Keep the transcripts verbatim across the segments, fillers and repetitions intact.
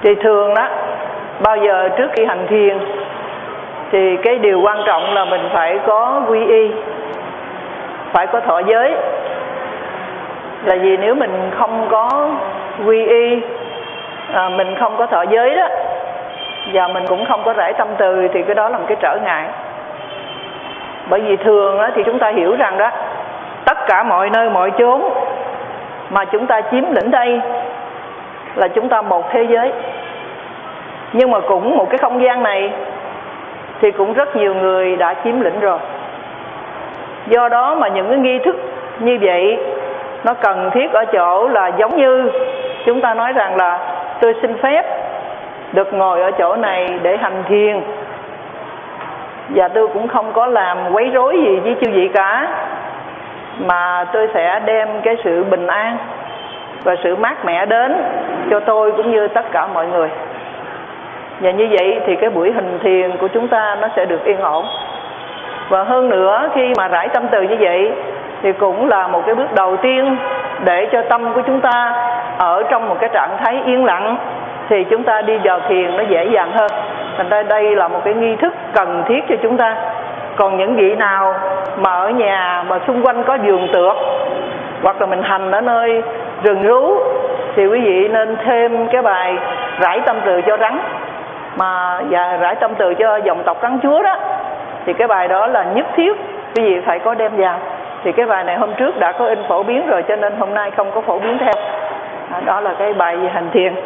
Thì thường đó, bao giờ trước khi hành thiền thì cái điều quan trọng là mình phải có quy y, phải có thọ giới. Là vì nếu mình không có quy y, à, mình không có thọ giới đó, và mình cũng không có rải tâm từ, thì cái đó là một cái trở ngại. Bởi vì thường đó, thì chúng ta hiểu rằng đó, tất cả mọi nơi mọi chốn mà chúng ta chiếm lĩnh đây là chúng ta một thế giới. Nhưng mà cũng một cái không gian này thì cũng rất nhiều người đã chiếm lĩnh rồi. Do đó mà những cái nghi thức như vậy nó cần thiết ở chỗ là giống như chúng ta nói rằng là tôi xin phép được ngồi ở chỗ này để hành thiền, và tôi cũng không có làm quấy rối gì với chư vị cả, mà tôi sẽ đem cái sự bình an và sự mát mẻ đến cho tôi cũng như tất cả mọi người. Và như vậy thì cái buổi hành thiền của chúng ta nó sẽ được yên ổn. Và hơn nữa, khi mà rải tâm từ như vậy thì cũng là một cái bước đầu tiên để cho tâm của chúng ta ở trong một cái trạng thái yên lặng, thì chúng ta đi vào thiền nó dễ dàng hơn. Thành ra đây là một cái nghi thức cần thiết cho chúng ta. Còn những vị nào mà ở nhà mà xung quanh có vườn tược, hoặc là mình hành ở nơi rừng rú, thì quý vị nên thêm cái bài rải tâm từ cho rắn, mà và rải tâm từ cho dòng tộc rắn chúa đó, thì cái bài đó là nhất thiết quý vị phải có đem vào. Thì cái bài này hôm trước đã có in phổ biến rồi, cho nên hôm nay không có phổ biến theo. Đó là cái bài về hành thiền.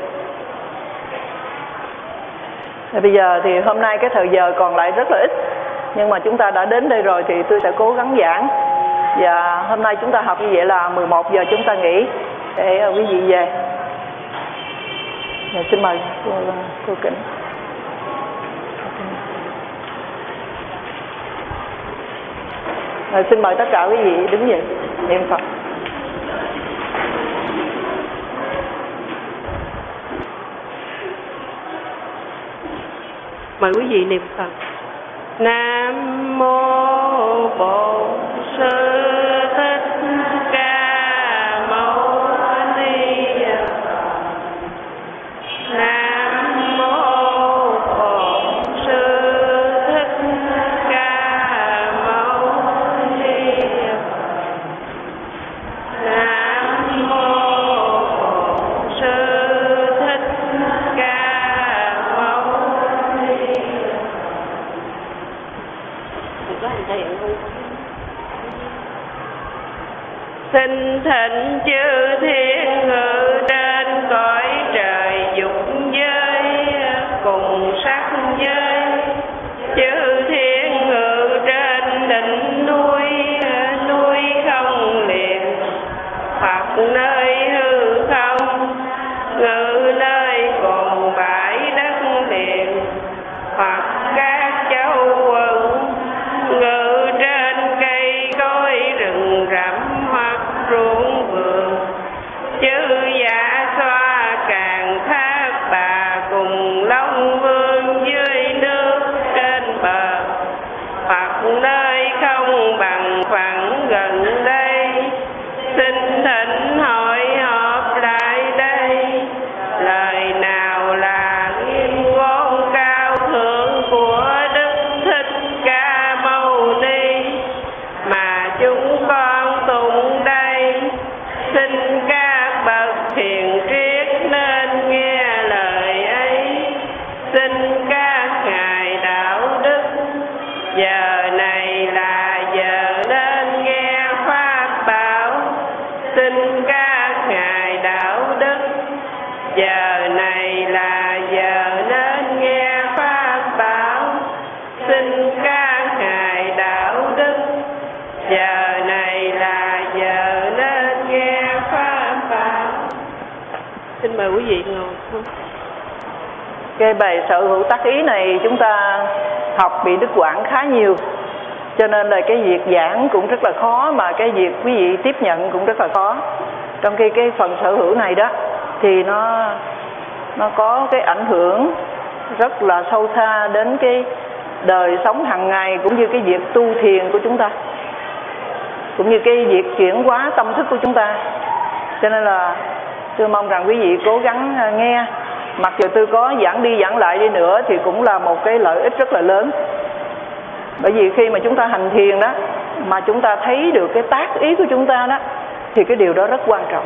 Bây giờ thì hôm nay cái thời giờ còn lại rất là ít, nhưng mà chúng ta đã đến đây rồi thì tôi sẽ cố gắng giảng. Và hôm nay chúng ta học như vậy là mười một giờ chúng ta nghỉ để quý vị về. Rồi, xin mời cô, cô Kính. Rồi, xin mời tất cả quý vị đứng dậy niệm Phật. Mời quý vị niệm Phật. Nam mô Bổn Sư Thích Ca Mâu Ni Phật. Nam mô Bổn Sư Thích Ca Mâu Ni Phật. Nam mô Bổn Sư Thích Ca Mâu Ni Phật. Xin thịnh chư thiên ngự trên cõi trời dục giới cùng sắc giới, chư thiên ngự trên đỉnh núi núi không liền, hoặc nơi hư không ngự nơi cùng bãi đất liền, hoặc các châu quần ngự trên cây cối rừng rậm hoặc ruộng vườn, chư dạ xoa càng thác bà cùng long vương dưới nước trên bờ, hoặc nơi không bằng phẳng gần đây, xin thỉnh hội họp lại đây. Lời nào là nghiêm ngôn cao thượng của Đức Thích Ca Mâu Ni mà chúng con tụng đây, xin các bậc thiền triết nên nghe lời ấy. Xin các ngài đạo đức, giờ này là giờ nên nghe pháp bảo. Xin các ngài đạo đức, giờ này là giờ nên nghe pháp bảo. Xin các ngài đạo đức, giờ này là giờ nên nghe pháp bảo. Xin mời quý vị ngồi. Cái bài sở hữu tác ý này chúng ta học bị đứt quãng khá nhiều, cho nên là cái việc giảng cũng rất là khó, mà cái việc quý vị tiếp nhận cũng rất là khó. Trong khi cái phần sở hữu này đó thì nó nó có cái ảnh hưởng rất là sâu xa đến cái đời sống hàng ngày, cũng như cái việc tu thiền của chúng ta, cũng như cái việc chuyển hóa tâm thức của chúng ta. Cho nên là tôi mong rằng quý vị cố gắng nghe Mặc dù tôi có giảng đi giảng lại đi nữa thì cũng là một cái lợi ích rất là lớn. Bởi vì khi mà chúng ta hành thiền đó, mà chúng ta thấy được cái tác ý của chúng ta đó, thì cái điều đó rất quan trọng.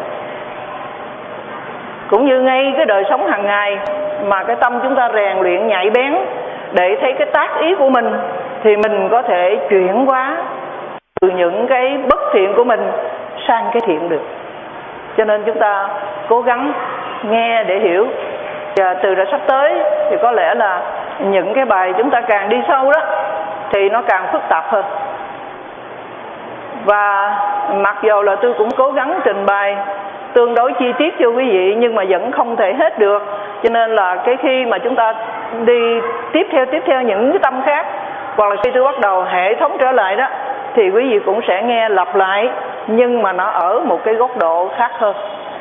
Cũng như ngay cái đời sống hàng ngày mà cái tâm chúng ta rèn luyện nhạy bén để thấy cái tác ý của mình, thì mình có thể chuyển hóa từ những cái bất thiện của mình sang cái thiện được. Cho nên chúng ta cố gắng nghe để hiểu. Và từ ra sắp tới thì có lẽ là những cái bài chúng ta càng đi sâu đó thì nó càng phức tạp hơn. Và mặc dù là tôi cũng cố gắng trình bày tương đối chi tiết cho quý vị, nhưng mà vẫn không thể hết được. Cho nên là cái khi mà chúng ta đi tiếp theo tiếp theo những cái tâm khác, hoặc là khi tôi bắt đầu hệ thống trở lại đó, thì quý vị cũng sẽ nghe lặp lại, nhưng mà nó ở một cái góc độ khác hơn.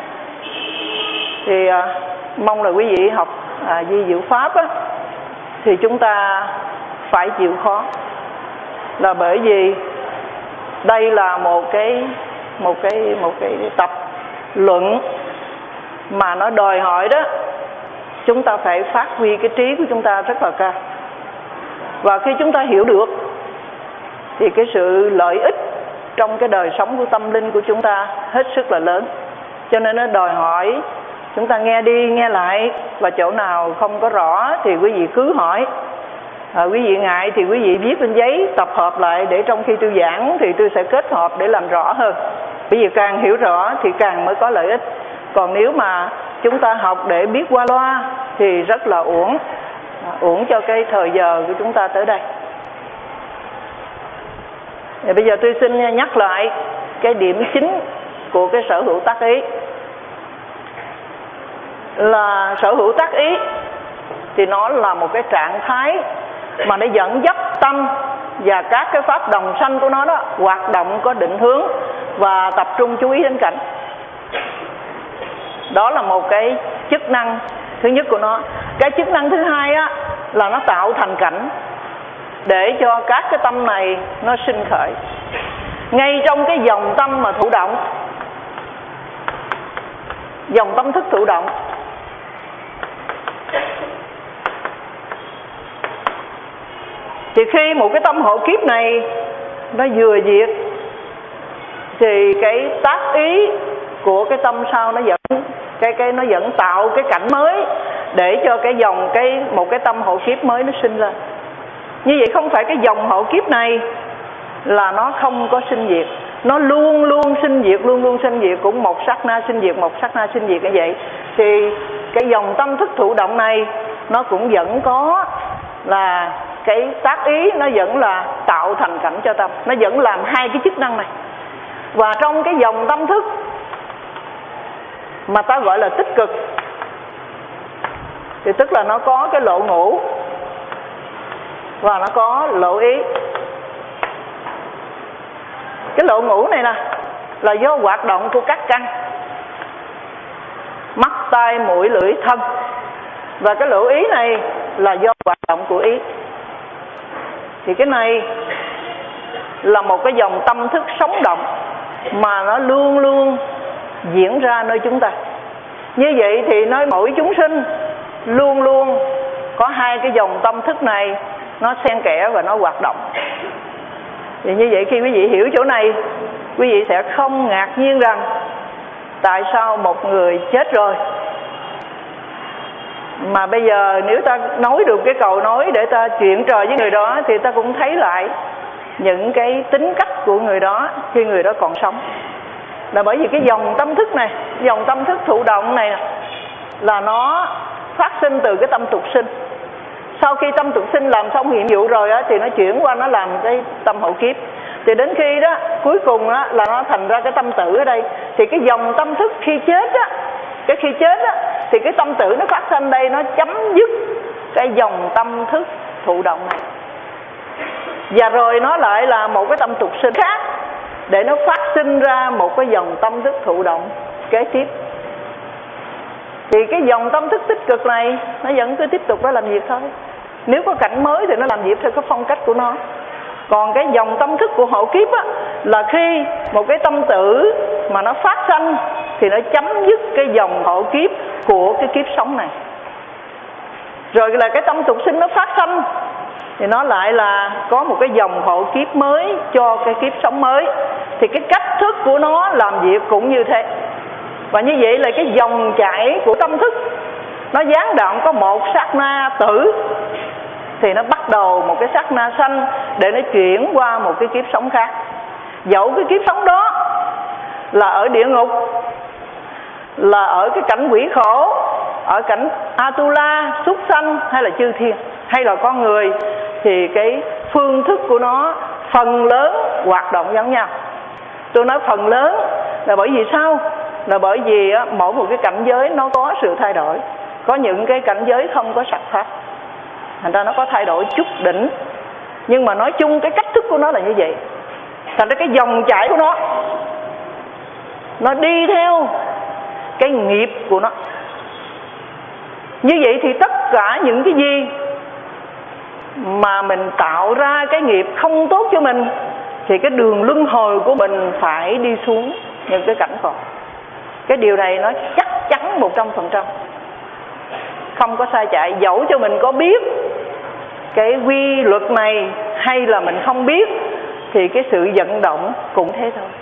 Thì à, mong là quý vị học à, di diệu pháp á, thì chúng ta phải chịu khó, là bởi vì đây là một cái một cái một cái tập luận mà nó đòi hỏi đó chúng ta phải phát huy cái trí của chúng ta rất là cao. Và khi chúng ta hiểu được thì cái sự lợi ích trong cái đời sống của tâm linh của chúng ta hết sức là lớn. Cho nên nó đòi hỏi chúng ta nghe đi nghe lại, và chỗ nào không có rõ thì quý vị cứ hỏi. À, quý vị ngại thì quý vị viết lên giấy tập hợp lại, để trong khi tôi giảng thì tôi sẽ kết hợp để làm rõ hơn. Quý vị càng hiểu rõ thì càng mới có lợi ích. Còn nếu mà chúng ta học để biết qua loa thì rất là uổng, à, uổng cho cái thời giờ của chúng ta tới đây. Và bây giờ tôi xin nhắc lại cái điểm chính của cái sở hữu tác ý. Là sở hữu tác ý thì nó là một cái trạng thái mà nó dẫn dắt tâm và các cái pháp đồng sanh của nó đó hoạt động có định hướng và tập trung chú ý đến cảnh. Đó là một cái chức năng thứ nhất của nó. Cái chức năng thứ hai á, là nó tạo thành cảnh để cho các cái tâm này nó sinh khởi. Ngay trong cái dòng tâm mà thụ động, dòng tâm thức thụ động, thì khi một cái tâm hộ kiếp này nó vừa diệt, thì cái tác ý của cái tâm sau nó vẫn cái cái nó vẫn tạo cái cảnh mới để cho cái dòng cái một cái tâm hộ kiếp mới nó sinh lên. Như vậy không phải cái dòng hộ kiếp này là nó không có sinh diệt, nó luôn luôn sinh diệt, luôn luôn sinh diệt, cũng một sát na sinh diệt, một sát na sinh diệt như vậy. Thì cái dòng tâm thức thụ động này nó cũng vẫn có là cái tác ý, nó vẫn là tạo thành cảnh cho tâm, nó vẫn làm hai cái chức năng này. Và trong cái dòng tâm thức mà ta gọi là tích cực thì tức là nó có cái lộ ngũ và nó có lộ ý. Cái lộ ngũ này nè là do hoạt động của các căn mắt, tai, mũi, lưỡi, thân. Và cái lộ ý này là do hoạt động của ý. Thì cái này là một cái dòng tâm thức sống động mà nó luôn luôn diễn ra nơi chúng ta. Như vậy thì nơi mỗi chúng sinh luôn luôn có hai cái dòng tâm thức này nó xen kẽ và nó hoạt động. Thì như vậy khi quý vị hiểu chỗ này, quý vị sẽ không ngạc nhiên rằng tại sao một người chết rồi mà bây giờ nếu ta nói được cái cầu nói để ta chuyện trò với người đó, thì ta cũng thấy lại những cái tính cách của người đó khi người đó còn sống. Là bởi vì cái dòng tâm thức này, dòng tâm thức thụ động này là nó phát sinh từ cái tâm tục sinh. Sau khi tâm tục sinh làm xong nhiệm vụ rồi á, thì nó chuyển qua nó làm cái tâm hậu kiếp. Thì đến khi đó cuối cùng á, là nó thành ra cái tâm tử ở đây. Thì cái dòng tâm thức khi chết á, cái khi chết á, thì cái tâm tử nó phát sinh đây, nó chấm dứt cái dòng tâm thức thụ động này. Và rồi nó lại là một cái tâm tục sinh khác để nó phát sinh ra một cái dòng tâm thức thụ động kế tiếp. Thì cái dòng tâm thức tích cực này nó vẫn cứ tiếp tục nó làm việc thôi. Nếu có cảnh mới thì nó làm việc theo cái phong cách của nó. Còn cái dòng tâm thức của hộ kiếp á, là khi một cái tâm tử mà nó phát sanh thì nó chấm dứt cái dòng hộ kiếp của cái kiếp sống này. Rồi là cái tâm tục sinh nó phát sanh, thì nó lại là có một cái dòng hộ kiếp mới cho cái kiếp sống mới. Thì cái cách thức của nó làm việc cũng như thế. Và như vậy là cái dòng chảy của tâm thức nó gián đoạn có một sát na tử, thì nó bắt đầu một cái sát na sanh để nó chuyển qua một cái kiếp sống khác. Dẫu cái kiếp sống đó là ở địa ngục, là ở cái cảnh quỷ khổ, ở cảnh Atula, súc sanh hay là chư thiên, hay là con người, thì cái phương thức của nó phần lớn hoạt động giống nhau. Tôi nói phần lớn là bởi vì sao? Là bởi vì á, mỗi một cái cảnh giới nó có sự thay đổi. Có những cái cảnh giới không có sạch pháp, thành ra nó có thay đổi chút đỉnh. Nhưng mà nói chung cái cách thức của nó là như vậy. Thành ra cái dòng chảy của nó Nó đi theo cái nghiệp của nó. Như vậy thì tất cả những cái gì mà mình tạo ra cái nghiệp không tốt cho mình, thì cái đường luân hồi của mình phải đi xuống những cái cảnh khổ. Cái điều này nó chắc chắn một trăm phần trăm, không có sai chạy. Dẫu cho mình có biết cái quy luật này hay là mình không biết, thì cái sự vận động cũng thế thôi.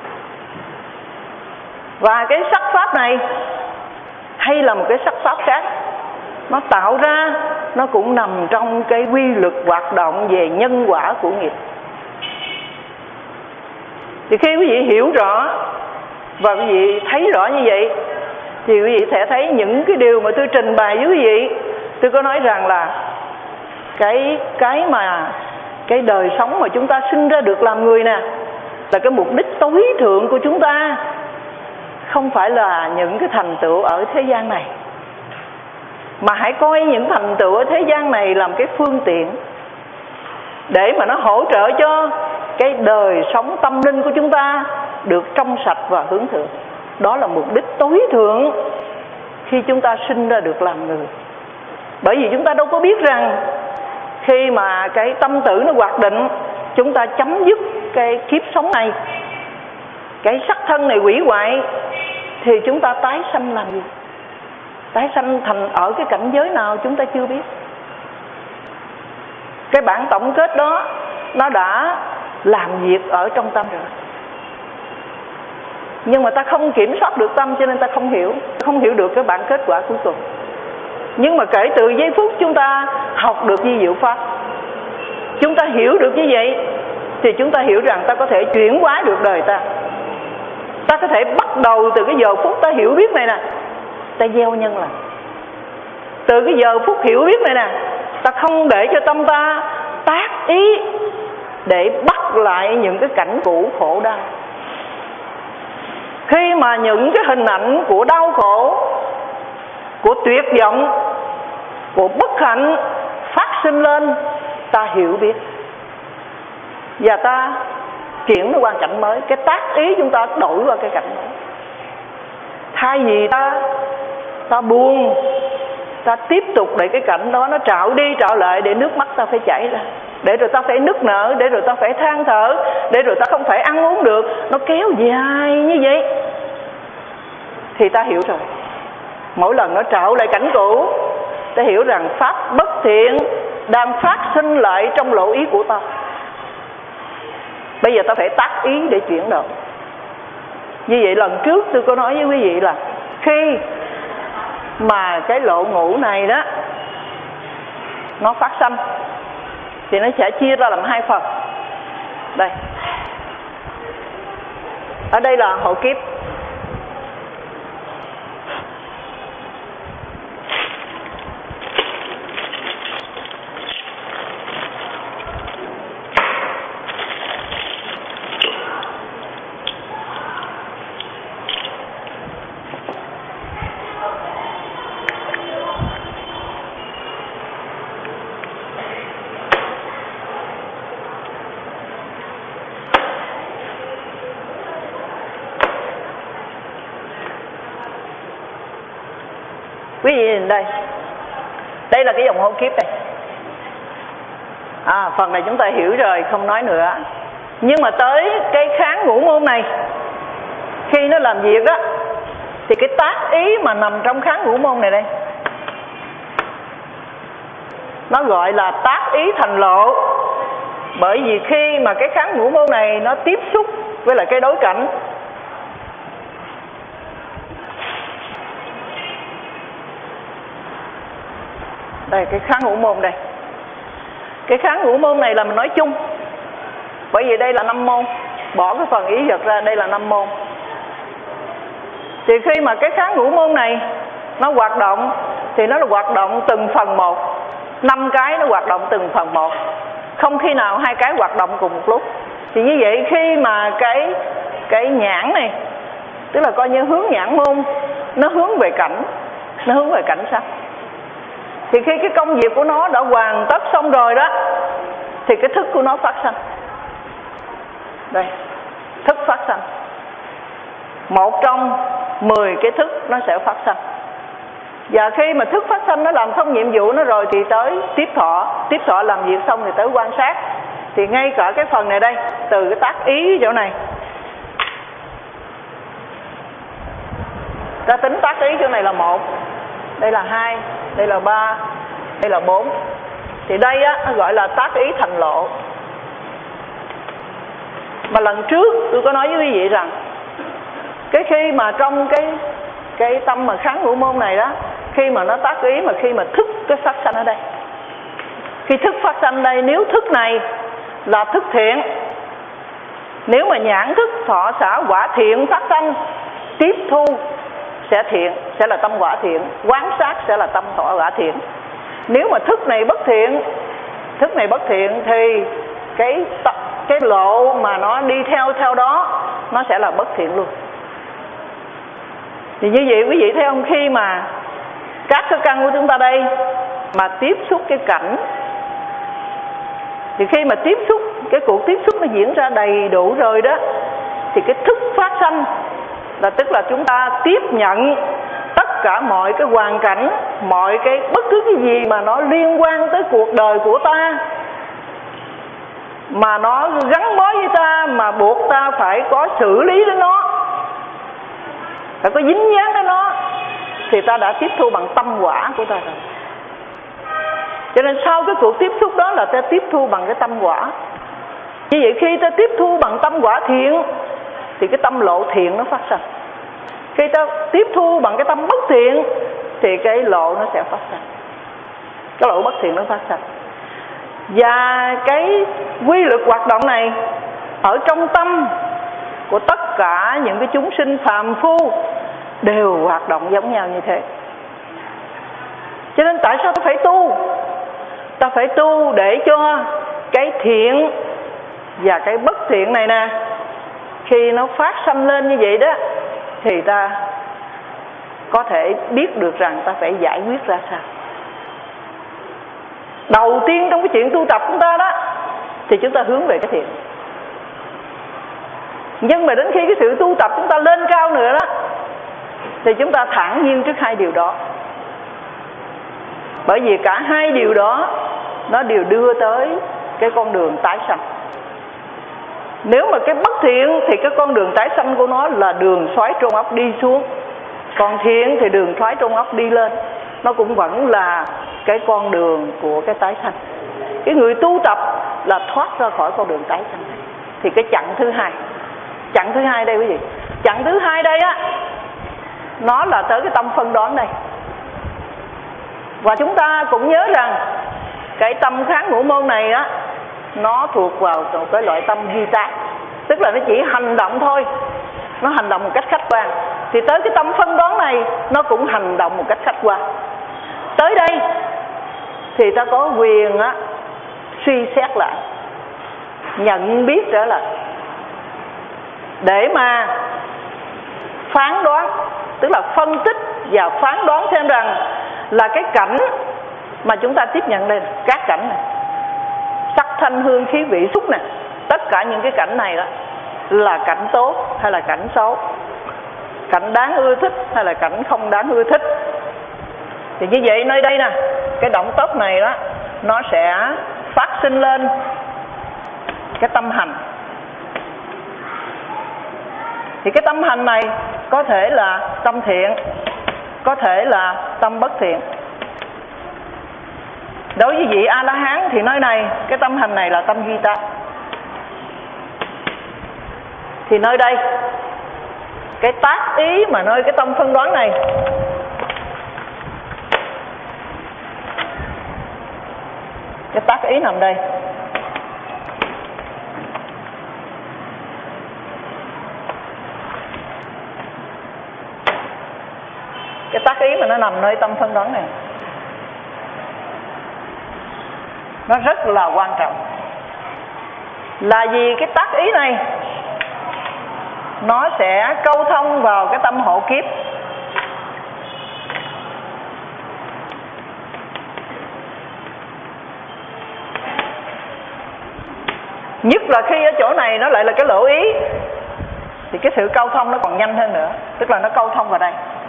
Và cái sắc pháp này hay là một cái sắc pháp khác, nó tạo ra nó cũng nằm trong cái quy luật hoạt động về nhân quả của nghiệp. Thì khi quý vị hiểu rõ và quý vị thấy rõ như vậy, thì quý vị sẽ thấy những cái điều mà tôi trình bày với quý vị. Tôi có nói rằng là cái cái mà cái đời sống mà chúng ta sinh ra được làm người nè, là cái mục đích tối thượng của chúng ta, không phải là những cái thành tựu ở thế gian này, mà hãy coi những thành tựu ở thế gian này làm cái phương tiện để mà nó hỗ trợ cho cái đời sống tâm linh của chúng ta được trong sạch và hướng thượng. Đó là mục đích tối thượng khi chúng ta sinh ra được làm người. Bởi vì chúng ta đâu có biết rằng khi mà cái tâm tử nó hoạt định, chúng ta chấm dứt cái kiếp sống này, cái sắc thân này hủy hoại, thì chúng ta tái sanh làm gì? Tái sanh thành ở cái cảnh giới nào chúng ta chưa biết. Cái bản tổng kết đó nó đã làm việc ở trong tâm rồi, nhưng mà ta không kiểm soát được tâm, cho nên ta không hiểu Không hiểu được cái bản kết quả cuối cùng. Nhưng mà kể từ giây phút chúng ta học được di diệu pháp, chúng ta hiểu được như vậy, thì chúng ta hiểu rằng ta có thể chuyển hóa được đời ta. Ta có thể bắt đầu từ cái giờ phút ta hiểu biết này nè, ta gieo nhân lành. Từ cái giờ phút hiểu biết này nè, ta không để cho tâm ta tác ý để bắt lại những cái cảnh cũ khổ đau. Khi mà những cái hình ảnh của đau khổ, của tuyệt vọng, của bất hạnh phát sinh lên, ta hiểu biết và ta chuyển nó qua cảnh mới. Cái tác ý chúng ta đổi qua cái cảnh mới. Thay vì ta ta buông, ta tiếp tục để cái cảnh đó nó trạo đi trạo lại, để nước mắt ta phải chảy ra, để rồi ta phải nức nở, để rồi ta phải than thở, để rồi ta không phải ăn uống được, nó kéo dài như vậy, thì ta hiểu rồi. Mỗi lần nó trạo lại cảnh cũ, ta hiểu rằng pháp bất thiện đang phát sinh lại trong lộ ý của ta. Bây giờ ta phải tác ý để chuyển đổi. Như vậy lần trước tôi có nói với quý vị là khi mà cái lộ ngũ này đó nó phát sanh, thì nó sẽ chia ra làm hai phần. Đây, ở đây là hộ kiếp. Quý vị nhìn đây, đây là cái dòng hộ kiếp này. À, phần này chúng ta hiểu rồi, không nói nữa. Nhưng mà tới cái kháng ngũ môn này, khi nó làm việc á, thì cái tác ý mà nằm trong kháng ngũ môn này đây, nó gọi là tác ý thành lộ. Bởi vì khi mà cái kháng ngũ môn này nó tiếp xúc với lại cái đối cảnh, đây cái kháng ngũ môn đây, cái kháng ngũ môn này là mình nói chung, bởi vì đây là năm môn, bỏ cái phần ý vật ra, đây là năm môn. Thì khi mà cái kháng ngũ môn này nó hoạt động thì nó là hoạt động từng phần một, năm cái nó hoạt động từng phần một, không khi nào hai cái hoạt động cùng một lúc. Thì như vậy khi mà cái cái nhãn này, tức là coi như hướng nhãn môn, nó hướng về cảnh, nó hướng về cảnh sắc, thì khi cái công việc của nó đã hoàn tất xong rồi đó, thì cái thức của nó phát sanh. Đây, thức phát sanh, một trong mười cái thức nó sẽ phát sanh. Và khi mà thức phát sanh nó làm xong nhiệm vụ nó rồi thì tới tiếp thọ. Tiếp thọ làm việc xong thì tới quan sát. Thì ngay cả cái phần này đây, từ cái tác ý chỗ này, ta tính tác ý chỗ này là một, đây là hai, đây là ba, đây là bốn. Thì đây á, nó gọi là tác ý thành lộ. Mà lần trước tôi có nói với quý vị rằng, cái khi mà trong cái cái tâm mà kháng ngũ môn này đó, khi mà nó tác ý, mà khi mà thức cái phát sanh ở đây, khi thức phát sanh đây, nếu thức này là thức thiện, nếu mà nhãn thức thọ xả quả thiện phát sanh, tiếp thu sẽ thiện, sẽ là tâm quả thiện, quán sát sẽ là tâm thọ quả thiện. Nếu mà thức này bất thiện, thức này bất thiện thì cái cái lộ mà nó đi theo theo đó nó sẽ là bất thiện luôn. Thì như vậy quý vị thấy không, khi mà các cái căn của chúng ta đây mà tiếp xúc cái cảnh, thì khi mà tiếp xúc, cái cuộc tiếp xúc nó diễn ra đầy đủ rồi đó, thì cái thức phát sanh là tức là chúng ta tiếp nhận tất cả mọi cái hoàn cảnh, mọi cái bất cứ cái gì mà nó liên quan tới cuộc đời của ta, mà nó gắn bó với ta, mà buộc ta phải có xử lý đến nó, phải có dính dáng đến nó, thì ta đã tiếp thu bằng tâm quả của ta rồi. Cho nên sau cái cuộc tiếp xúc đó là ta tiếp thu bằng cái tâm quả. Như vậy khi ta tiếp thu bằng tâm quả thiện thì cái tâm lộ thiện nó phát sinh. Khi ta tiếp thu bằng cái tâm bất thiện thì cái lộ nó sẽ phát sinh, cái lộ bất thiện nó phát sinh. Và cái quy luật hoạt động này ở trong tâm của tất cả những cái chúng sinh phàm phu đều hoạt động giống nhau như thế. Cho nên tại sao ta phải tu? Ta phải tu để cho cái thiện và cái bất thiện này nè, khi nó phát sanh lên như vậy đó, thì ta có thể biết được rằng ta phải giải quyết ra sao. Đầu tiên trong cái chuyện tu tập của chúng ta đó, thì chúng ta hướng về cái thiện. Nhưng mà đến khi cái sự tu tập chúng ta lên cao nữa đó, thì chúng ta thản nhiên trước hai điều đó. Bởi vì cả hai điều đó nó đều đưa tới cái con đường tái sanh. Nếu mà cái bất thiện thì cái con đường tái sanh của nó là đường xoáy trong ốc đi xuống, còn thiện thì đường xoáy trong ốc đi lên. Nó cũng vẫn là cái con đường của cái tái sanh. Cái người tu tập là thoát ra khỏi con đường tái sanh này. Thì cái chặng thứ hai, chặng thứ hai đây quý vị, chặng thứ hai đây á, nó là tới cái tâm phân đoán đây. Và chúng ta cũng nhớ rằng cái tâm kháng ngũ môn này á, nó thuộc vào một cái loại tâm duy tác, tức là nó chỉ hành động thôi, nó hành động một cách khách quan. Thì tới cái tâm phân đoán này nó cũng hành động một cách khách quan. Tới đây thì ta có quyền á, suy xét lại, nhận biết trở lại, để mà phán đoán, tức là phân tích và phán đoán xem rằng là cái cảnh mà chúng ta tiếp nhận đây, các cảnh này, sắc thanh hương khí vị xúc nè, tất cả những cái cảnh này đó là cảnh tốt hay là cảnh xấu, cảnh đáng ưa thích hay là cảnh không đáng ưa thích. Thì như vậy nơi đây nè, cái động tốc này đó, nó sẽ phát sinh lên cái tâm hành. Thì cái tâm hành này có thể là tâm thiện, có thể là tâm bất thiện. Đối với vị A-la-hán thì nơi này cái tâm hành này là tâm duy tác. Thì nơi đây cái tác ý mà nơi cái tâm phân đoán này cái tác ý nằm đây. Cái tác ý mà nó nằm nơi tâm phân đoán này nó rất là quan trọng. Là vì cái tác ý này nó sẽ câu thông vào cái tâm hộ kiếp. Nhất là khi ở chỗ này nó lại là cái lỗ ý thì cái sự câu thông nó còn nhanh hơn nữa. Tức là nó câu thông vào đây.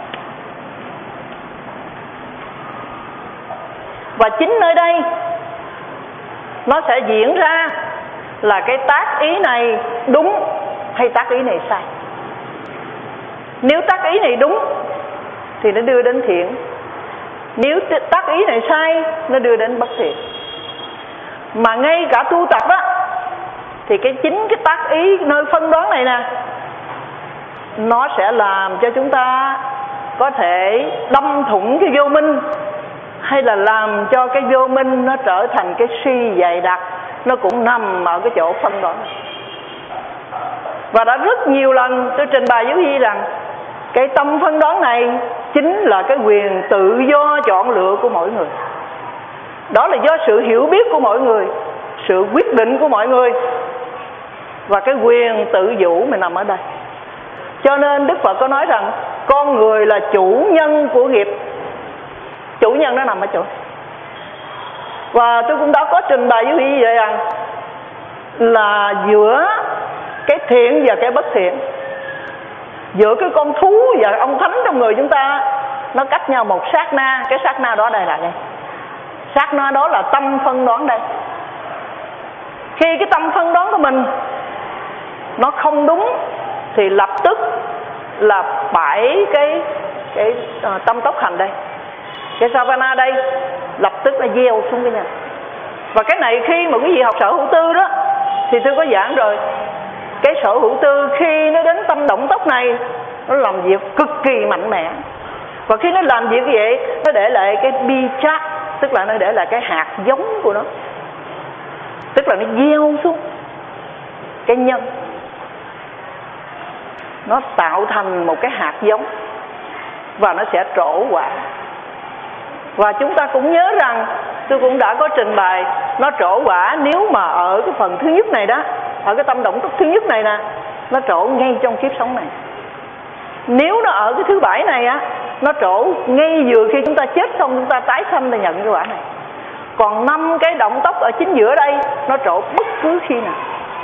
Và chính nơi đây nó sẽ diễn ra là cái tác ý này đúng hay tác ý này sai. Nếu tác ý này đúng thì nó đưa đến thiện. Nếu tác ý này sai nó đưa đến bất thiện. Mà ngay cả tu tập á thì cái chính cái tác ý nơi phân đoán này nè nó sẽ làm cho chúng ta có thể đâm thủng cái vô minh, hay là làm cho cái vô minh nó trở thành cái suy dày đặc. Nó cũng nằm ở cái chỗ phân đoán. Và đã rất nhiều lần tôi trình bày với quý vị rằng cái tâm phân đoán này chính là cái quyền tự do chọn lựa của mỗi người. Đó là do sự hiểu biết của mỗi người, sự quyết định của mọi người, và cái quyền tự chủ mình nằm ở đây. Cho nên Đức Phật có nói rằng con người là chủ nhân của nghiệp. Chủ nhân nó nằm ở chỗ. Và tôi cũng đã có trình bày với quý vị vậy rằng là giữa cái thiện và cái bất thiện, giữa cái con thú và ông thánh trong người chúng ta, nó cách nhau một sát na. Cái sát na đó đây là đây. Sát na đó là tâm phân đoán đây. Khi cái tâm phân đoán của mình nó không đúng thì lập tức là bảy cái cái uh, tâm tốc hành đây, cái savana đây lập tức là gieo xuống cái nhà. Và cái này khi mà quý vị học sở hữu tư đó thì tôi có giảng rồi. Cái sở hữu tư khi nó đến tâm động tốc này nó làm việc cực kỳ mạnh mẽ. Và khi nó làm việc như vậy nó để lại cái bi chát, tức là nó để lại cái hạt giống của nó, tức là nó gieo xuống cái nhân, nó tạo thành một cái hạt giống và nó sẽ trổ quả. Và chúng ta cũng nhớ rằng tôi cũng đã có trình bày nó trổ quả nếu mà ở cái phần thứ nhất này đó, ở cái tâm động tốc thứ nhất này nè, nó trổ ngay trong kiếp sống này. Nếu nó ở cái thứ bảy này á, nó trổ ngay vừa khi chúng ta chết xong chúng ta tái sanh để nhận cái quả này. Còn năm cái động tốc ở chính giữa đây nó trổ bất cứ khi nào.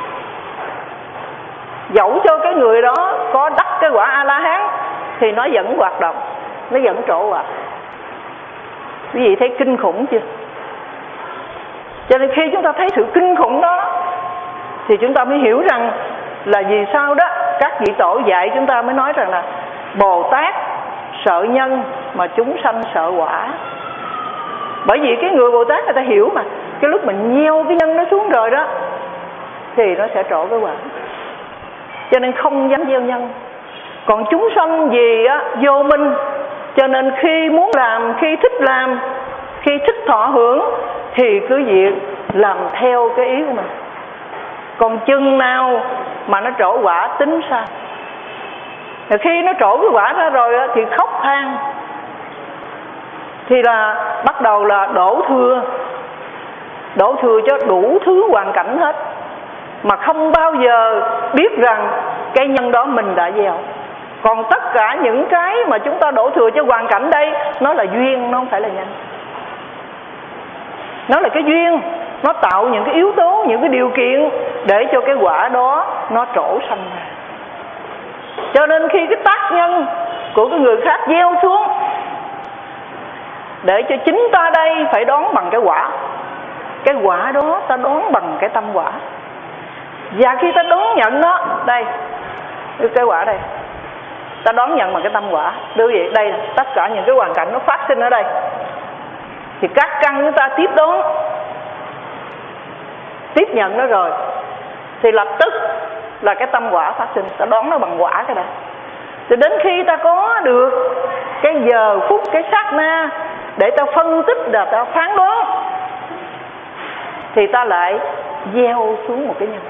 Dẫu cho cái người đó có đắc cái quả A-la-hán thì nó vẫn hoạt động, nó vẫn trổ quả. Quý vị thấy kinh khủng chưa? Cho nên khi chúng ta thấy sự kinh khủng đó thì chúng ta mới hiểu rằng là vì sao đó các vị tổ dạy chúng ta mới nói rằng là Bồ Tát sợ nhân mà chúng sanh sợ quả. Bởi vì cái người Bồ Tát người ta hiểu mà, cái lúc mình gieo cái nhân nó xuống rồi đó thì nó sẽ trổ cái quả, cho nên không dám gieo nhân. Còn chúng sanh vì á, vô minh, cho nên khi muốn làm, khi thích làm, khi thích thọ hưởng thì cứ việc làm theo cái ý của mình. Còn chừng nào mà nó trổ quả tính sao? Rồi khi nó trổ cái quả ra rồi á, thì khóc than, thì là bắt đầu là đổ thừa, đổ thừa cho đủ thứ hoàn cảnh hết, mà không bao giờ biết rằng cái nhân đó mình đã gieo. Còn tất cả những cái mà chúng ta đổ thừa cho hoàn cảnh đây, nó là duyên, nó không phải là nhân. Nó là cái duyên, nó tạo những cái yếu tố, những cái điều kiện để cho cái quả đó nó trổ sanh ra. Cho nên khi cái tác nhân của cái người khác gieo xuống, để cho chính ta đây phải đón bằng cái quả. Cái quả đó ta đón bằng cái tâm quả. Và khi ta đón nhận nó, đây, cái quả đây, ta đón nhận bằng cái tâm quả. Đối vậy, đây tất cả những cái hoàn cảnh nó phát sinh ở đây, Thì các căn chúng ta tiếp đón, tiếp nhận nó rồi thì lập tức là cái tâm quả phát sinh. Ta đón nó bằng quả cái đã. Thì đến khi ta có được cái giờ phút, cái sát na để ta phân tích, là ta phán đoán, thì ta lại gieo xuống một cái nhân.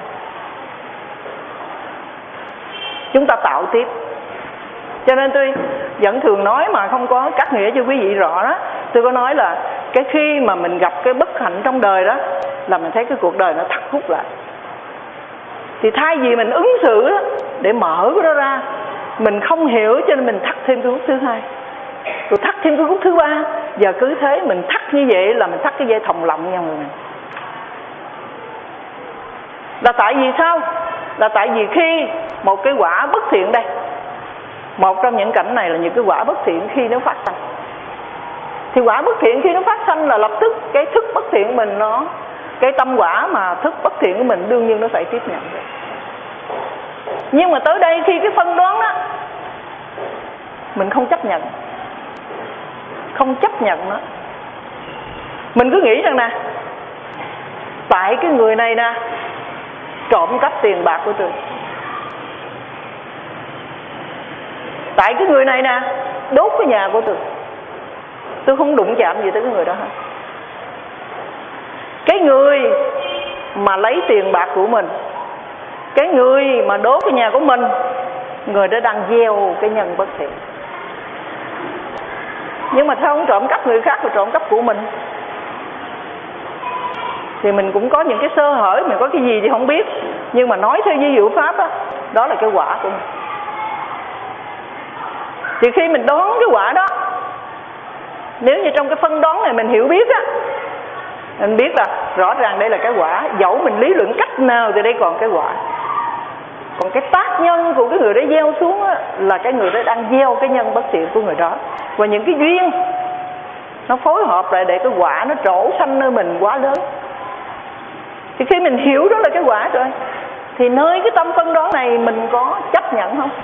Chúng ta tạo tiếp. Cho nên tôi vẫn thường nói mà không có cắt nghĩa cho quý vị rõ đó. Tôi có nói là cái khi mà mình gặp cái bất hạnh trong đời đó, là mình thấy cái cuộc đời nó thắt hút lại. Thì thay vì mình ứng xử đó, để mở cái đó ra, mình không hiểu cho nên mình thắt thêm cái hút thứ hai, rồi thắt thêm cái hút thứ ba. Giờ cứ thế mình thắt như vậy là mình thắt cái dây thòng lọng nha mọi người. Là tại vì sao? Là tại vì khi một cái quả bất thiện đây, một trong những cảnh này là những cái quả bất thiện khi nó phát sinh. Thì quả bất thiện khi nó phát sinh là lập tức cái thức bất thiện mình nó, cái tâm quả mà thức bất thiện của mình đương nhiên nó phải tiếp nhận. Nhưng mà tới đây khi cái phân đoán đó, mình không chấp nhận, không chấp nhận nó. Mình cứ nghĩ rằng nè, tại cái người này nè trộm cắp tiền bạc của tôi, tại cái người này nè đốt cái nhà của tôi, tôi không đụng chạm gì tới cái người đó hết. Cái người mà lấy tiền bạc của mình, cái người mà đốt cái nhà của mình, người đó đang gieo cái nhân bất thiện. Nhưng mà sao không trộm cắp người khác mà trộm cắp của mình? Thì mình cũng có những cái sơ hở, mình có cái gì thì không biết. Nhưng mà nói theo ví dụ pháp đó, đó là cái quả của mình. Thì khi mình đoán cái quả đó, nếu như trong cái phân đoán này mình hiểu biết á, mình biết là rõ ràng đây là cái quả. Dẫu mình lý luận cách nào thì đây còn cái quả. Còn cái tác nhân của cái người đó gieo xuống á, là cái người đó đang gieo cái nhân bất thiện của người đó. Và những cái duyên nó phối hợp lại để cái quả nó trổ sanh nơi mình quá lớn. Thì khi mình hiểu đó là cái quả rồi, thì nơi cái tâm phân đoán này mình có chấp nhận không?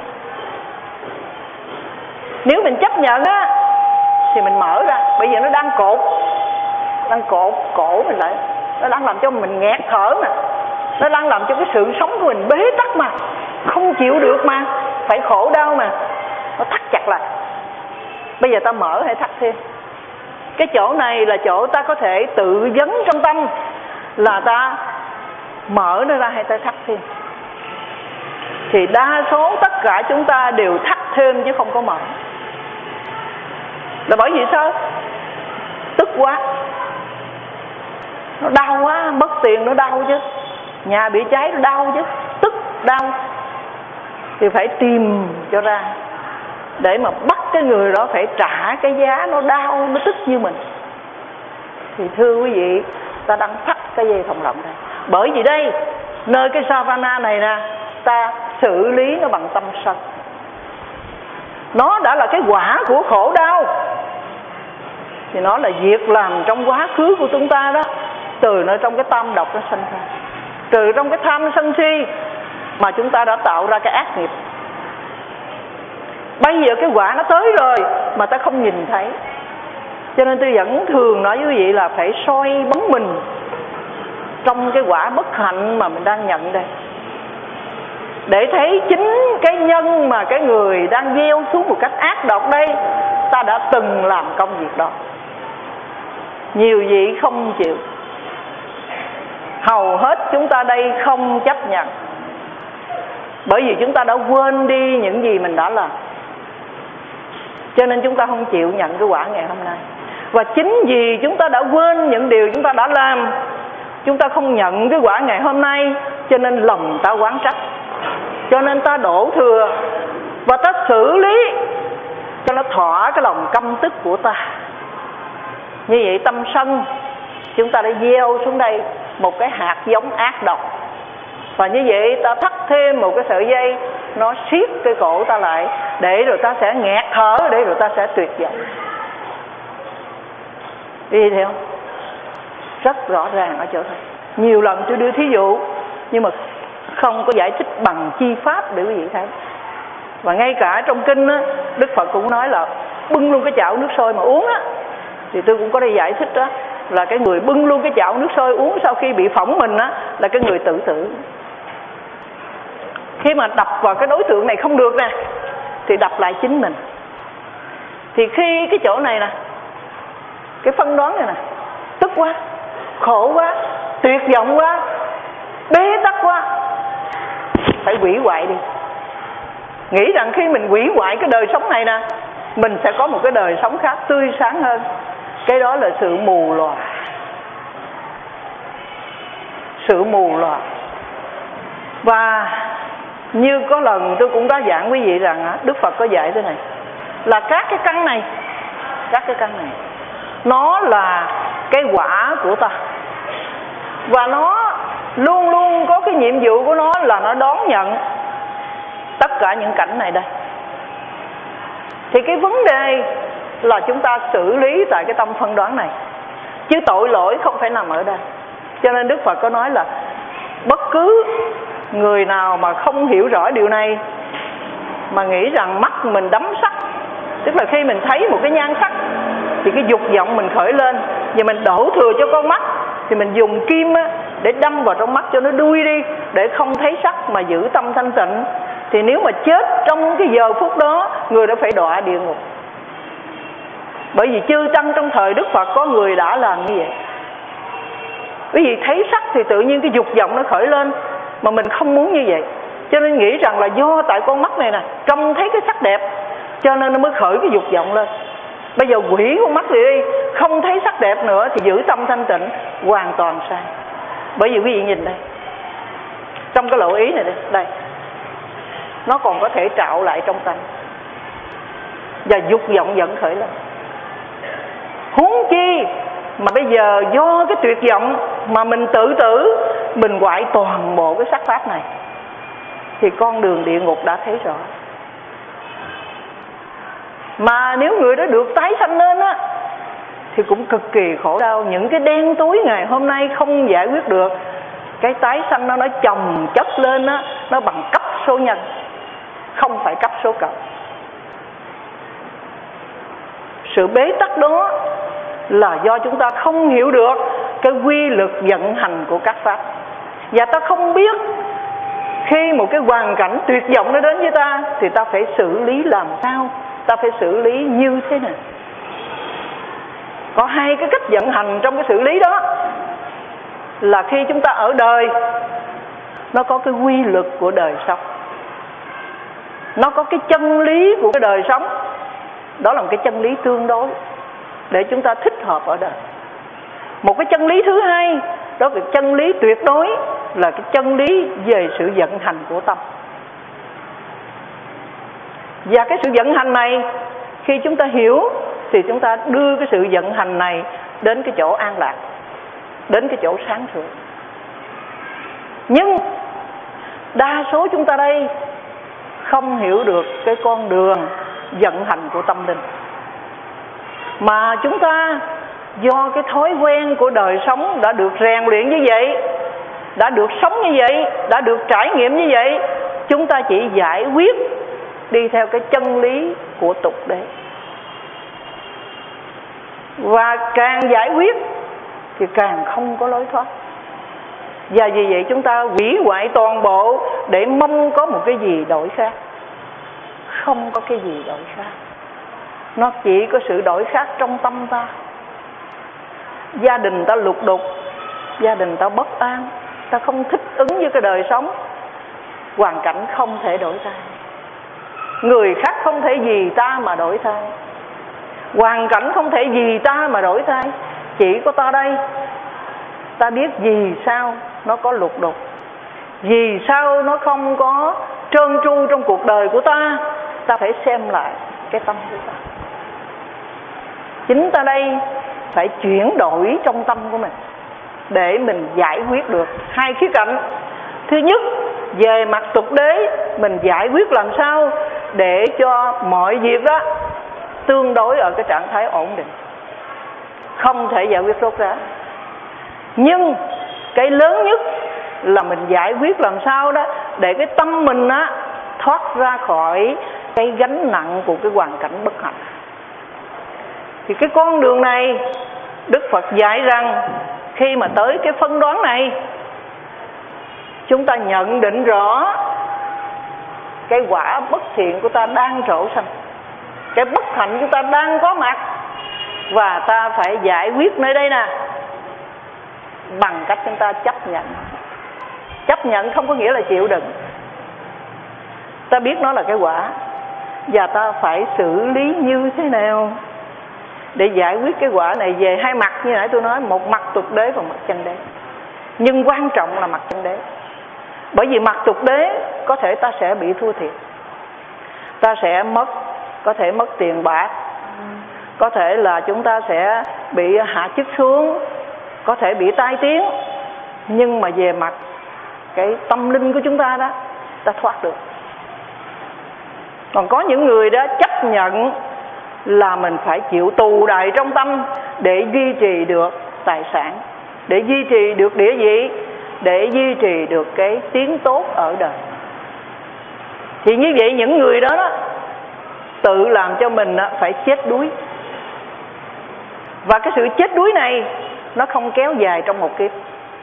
Nếu mình chấp nhận á, thì mình mở ra. Bây giờ nó đang cột, đang cột cổ mình lại, nó đang làm cho mình nghẹt thở mà, nó đang làm cho cái sự sống của mình bế tắc mà, không chịu được mà, phải khổ đau mà, nó thắt chặt lại. Bây giờ ta mở hay thắt thêm? Cái chỗ này là chỗ ta có thể tự vấn trong tâm, là ta mở nó ra hay ta thắt thêm. Thì đa số tất cả chúng ta đều thắt thêm chứ không có mở. Là bởi vì sao? Tức quá, nó đau quá, mất tiền nó đau chứ, nhà bị cháy nó đau chứ, tức đau. Thì phải tìm cho ra, để mà bắt cái người đó phải trả cái giá nó đau, nó tức như mình. Thì thưa quý vị, ta đang thắt cái dây thòng lọng đây. Bởi vì đây, nơi cái savana này nè, ta xử lý nó bằng tâm sân. Nó đã là cái quả của khổ đau, thì nó là việc làm trong quá khứ của chúng ta đó. Từ nơi trong cái tam độc nó sinh ra, từ trong cái tham sân si mà chúng ta đã tạo ra cái ác nghiệp. Bây giờ cái quả nó tới rồi mà ta không nhìn thấy. Cho nên tôi vẫn thường nói với quý vị là phải soi bóng mình trong cái quả bất hạnh mà mình đang nhận đây, để thấy chính cái nhân mà cái người đang gieo xuống một cách ác độc đây, ta đã từng làm công việc đó. Nhiều vị không chịu, hầu hết chúng ta đây không chấp nhận, bởi vì chúng ta đã quên đi những gì mình đã làm. Cho nên chúng ta không chịu nhận cái quả ngày hôm nay. Và chính vì chúng ta đã quên những điều chúng ta đã làm, chúng ta không nhận cái quả ngày hôm nay, cho nên lòng ta oán trách, cho nên ta đổ thừa, và ta xử lý cho nó thỏa cái lòng căm tức của ta. Như vậy tâm sân chúng ta đã gieo xuống đây một cái hạt giống ác độc, và như vậy ta thắt thêm một cái sợi dây, nó siết cái cổ ta lại, để rồi ta sẽ nghẹt thở, để rồi ta sẽ tuyệt vọng. Đi theo rất rõ ràng ở chỗ này. Nhiều lần tôi đưa thí dụ, nhưng mà không có giải thích bằng chi pháp để quý vị thấy. Và ngay cả trong kinh á, Đức Phật cũng nói là bưng luôn cái chảo nước sôi mà uống á, Thì tôi cũng có đi giải thích đó, là cái người bưng luôn cái chảo nước sôi uống sau khi bị phỏng mình á, là cái người tự tử. Khi mà đập vào cái đối tượng này không được nè, thì đập lại chính mình. Thì khi cái chỗ này nè, cái phân đoán này nè, tức quá, khổ quá, tuyệt vọng quá, bế tắc quá, phải hủy hoại đi. Nghĩ rằng khi mình hủy hoại cái đời sống này nè, mình sẽ có một cái đời sống khác tươi sáng hơn. Cái đó là sự mù lòa. Sự mù lòa. Và như có lần tôi cũng đã giảng quý vị rằng Đức Phật có dạy thế này, là các cái căn này, các cái căn này nó là cái quả của ta, và nó luôn luôn có cái nhiệm vụ của nó là nó đón nhận tất cả những cảnh này đây. Thì cái vấn đề là chúng ta xử lý tại cái tâm phân đoán này, chứ tội lỗi không phải nằm ở đây. Cho nên Đức Phật có nói là bất cứ người nào mà không hiểu rõ điều này, mà nghĩ rằng mắt mình đắm sắc, tức là khi mình thấy một cái nhan sắc thì cái dục vọng mình khởi lên, và mình đổ thừa cho con mắt, thì mình dùng kim á, để đâm vào trong mắt cho nó đuôi đi, để không thấy sắc mà giữ tâm thanh tịnh. Thì nếu mà chết trong cái giờ phút đó, người đã phải đọa địa ngục. Bởi vì chư tăng trong thời Đức Phật có người đã làm như vậy. Bởi vì thấy sắc thì tự nhiên cái dục vọng nó khởi lên, mà mình không muốn như vậy, cho nên nghĩ rằng là do tại con mắt này nè trông thấy cái sắc đẹp, cho nên nó mới khởi cái dục vọng lên. Bây giờ quỷ con mắt thì đi, không thấy sắc đẹp nữa thì giữ tâm thanh tịnh, hoàn toàn sai. Bởi vì quý vị nhìn đây, trong cái lộ ý này đây, đây nó còn có thể trạo lại trong tâm, và dục vọng vẫn khởi lên. Huống chi mà bây giờ do cái tuyệt vọng mà mình tự tử, mình hoại toàn bộ cái sắc pháp này, thì con đường địa ngục đã thấy rõ. Mà nếu người đó được tái sanh lên á, thì cũng cực kỳ khổ đau. Những cái đen tối ngày hôm nay không giải quyết được, cái tái sanh nó nó chồng chất lên á, nó bằng cấp số nhân, không phải cấp số cộng. Sự bế tắc đó là do chúng ta không hiểu được cái quy luật vận hành của các pháp, và ta không biết khi một cái hoàn cảnh tuyệt vọng nó đến với ta thì ta phải xử lý làm sao, ta phải xử lý như thế nào. Có hai cái cách vận hành trong cái xử lý đó, là khi chúng ta ở đời, nó có cái quy luật của đời sống, nó có cái chân lý của cái đời sống. Đó là một cái chân lý tương đối để chúng ta thích hợp ở đời. Một cái chân lý thứ hai, đó là chân lý tuyệt đối, là cái chân lý về sự vận hành của tâm. Và cái sự vận hành này, khi chúng ta hiểu thì chúng ta đưa cái sự vận hành này đến cái chỗ an lạc, đến cái chỗ sáng suốt. Nhưng đa số chúng ta đây không hiểu được cái con đường vận hành của tâm linh, mà chúng ta do cái thói quen của đời sống đã được rèn luyện như vậy, đã được sống như vậy, đã được trải nghiệm như vậy, chúng ta chỉ giải quyết đi theo cái chân lý của tục đế. Và càng giải quyết thì càng không có lối thoát. Và vì vậy chúng ta hủy hoại toàn bộ để mong có một cái gì đổi khác. Không có cái gì đổi khác, nó chỉ có sự đổi khác trong tâm ta. Gia đình ta lục đục, gia đình ta bất an, ta không thích ứng với cái đời sống, hoàn cảnh không thể đổi thay, người khác không thể vì ta mà đổi thay, hoàn cảnh không thể vì ta mà đổi thay. Chỉ có ta đây, ta biết vì sao nó có lục đục, vì sao nó không có trơn tru trong cuộc đời của ta. Ta phải xem lại cái tâm của ta. Chính ta đây phải chuyển đổi trong tâm của mình để mình giải quyết được hai khía cạnh. Thứ nhất, về mặt tục đế, mình giải quyết làm sao để cho mọi việc đó tương đối ở cái trạng thái ổn định, không thể giải quyết rốt ráo. Nhưng cái lớn nhất là mình giải quyết làm sao đó để cái tâm mình á thoát ra khỏi cái gánh nặng của cái hoàn cảnh bất hạnh. Thì cái con đường này Đức Phật dạy rằng khi mà tới cái phân đoán này, chúng ta nhận định rõ cái quả bất thiện của ta đang trổ sanh, cái bất hạnh của ta đang có mặt, và ta phải giải quyết nơi đây nè bằng cách chúng ta chấp nhận. Chấp nhận không có nghĩa là chịu đựng. Ta biết nó là cái quả, và ta phải xử lý như thế nào để giải quyết cái quả này về hai mặt. Như nãy tôi nói, một mặt tục đế và mặt chân đế. Nhưng quan trọng là mặt chân đế. Bởi vì mặt tục đế có thể ta sẽ bị thua thiệt, ta sẽ mất, có thể mất tiền bạc, có thể là chúng ta sẽ bị hạ chức xuống, có thể bị tai tiếng. Nhưng mà về mặt cái tâm linh của chúng ta đó, ta thoát được. Còn có những người đó chấp nhận là mình phải chịu tù đày trong tâm để duy trì được tài sản, để duy trì được địa vị, để duy trì được cái tiếng tốt ở đời. Thì như vậy những người đó, đó tự làm cho mình phải chết đuối. Và cái sự chết đuối này nó không kéo dài trong một kiếp.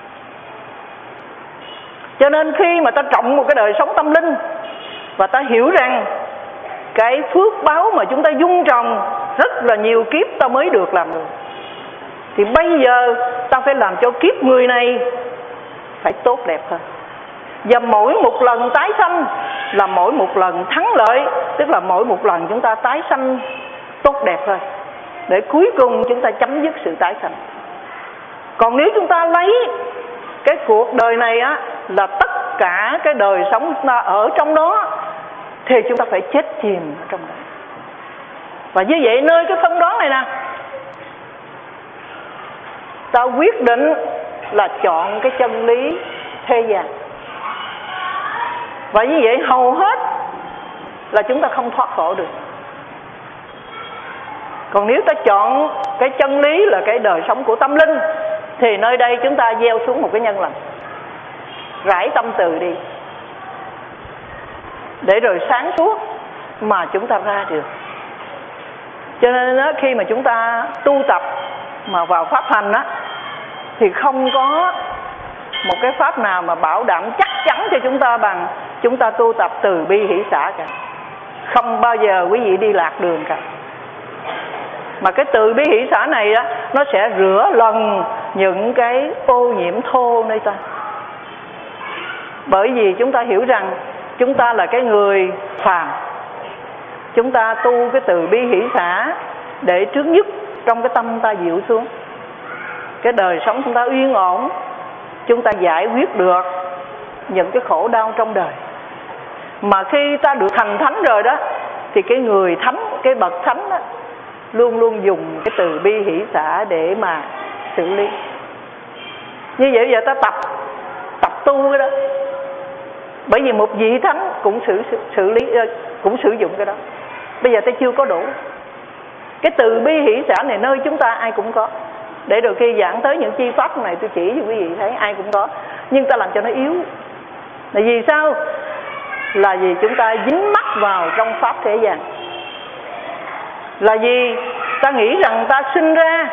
Cho nên khi mà ta trọng một cái đời sống tâm linh, và ta hiểu rằng cái phước báo mà chúng ta dung trồng rất là nhiều kiếp ta mới được làm được, thì bây giờ ta phải làm cho kiếp người này phải tốt đẹp hơn. Và mỗi một lần tái sanh là mỗi một lần thắng lợi, tức là mỗi một lần chúng ta tái sanh tốt đẹp hơn, để cuối cùng chúng ta chấm dứt sự tái sanh. Còn nếu chúng ta lấy cái cuộc đời này á là tất cả cái đời sống chúng ta ở trong đó, thì chúng ta phải chết chìm ở trong đó. Và như vậy nơi cái phân đoán này nè, ta quyết định là chọn cái chân lý thế gian. Và như vậy hầu hết là chúng ta không thoát khổ được. Còn nếu ta chọn cái chân lý là cái đời sống của tâm linh, thì nơi đây chúng ta gieo xuống một cái nhân lành, rải tâm từ đi, để rồi sáng suốt mà chúng ta ra được. Cho nên đó, khi mà chúng ta tu tập mà vào pháp hành á, thì không có một cái pháp nào mà bảo đảm chắc chắn cho chúng ta bằng chúng ta tu tập từ bi hỷ xả cả. Không bao giờ quý vị đi lạc đường cả. Mà cái từ bi hỷ xả này á, nó sẽ rửa lần những cái ô nhiễm thô nơi ta. Bởi vì chúng ta hiểu rằng chúng ta là cái người phàm, chúng ta tu cái từ bi hỷ xả để trước nhất trong cái tâm ta dịu xuống, cái đời sống chúng ta yên ổn, chúng ta giải quyết được những cái khổ đau trong đời. Mà khi ta được thành thánh rồi đó, thì cái người thánh, cái bậc thánh đó, luôn luôn dùng cái từ bi hỷ xả để mà xử lý. Như vậy giờ ta tập tập tu cái đó. Bởi vì một vị thánh cũng xử, xử, xử lý cũng sử dụng cái đó. Bây giờ ta chưa có đủ. Cái từ bi hỷ xả này nơi chúng ta ai cũng có. Để rồi khi giảng tới những chi pháp này tôi chỉ cho quý vị thấy ai cũng có. Nhưng ta làm cho nó yếu. Là vì sao? Là vì chúng ta dính mắc vào trong pháp thế gian. Là vì ta nghĩ rằng ta sinh ra,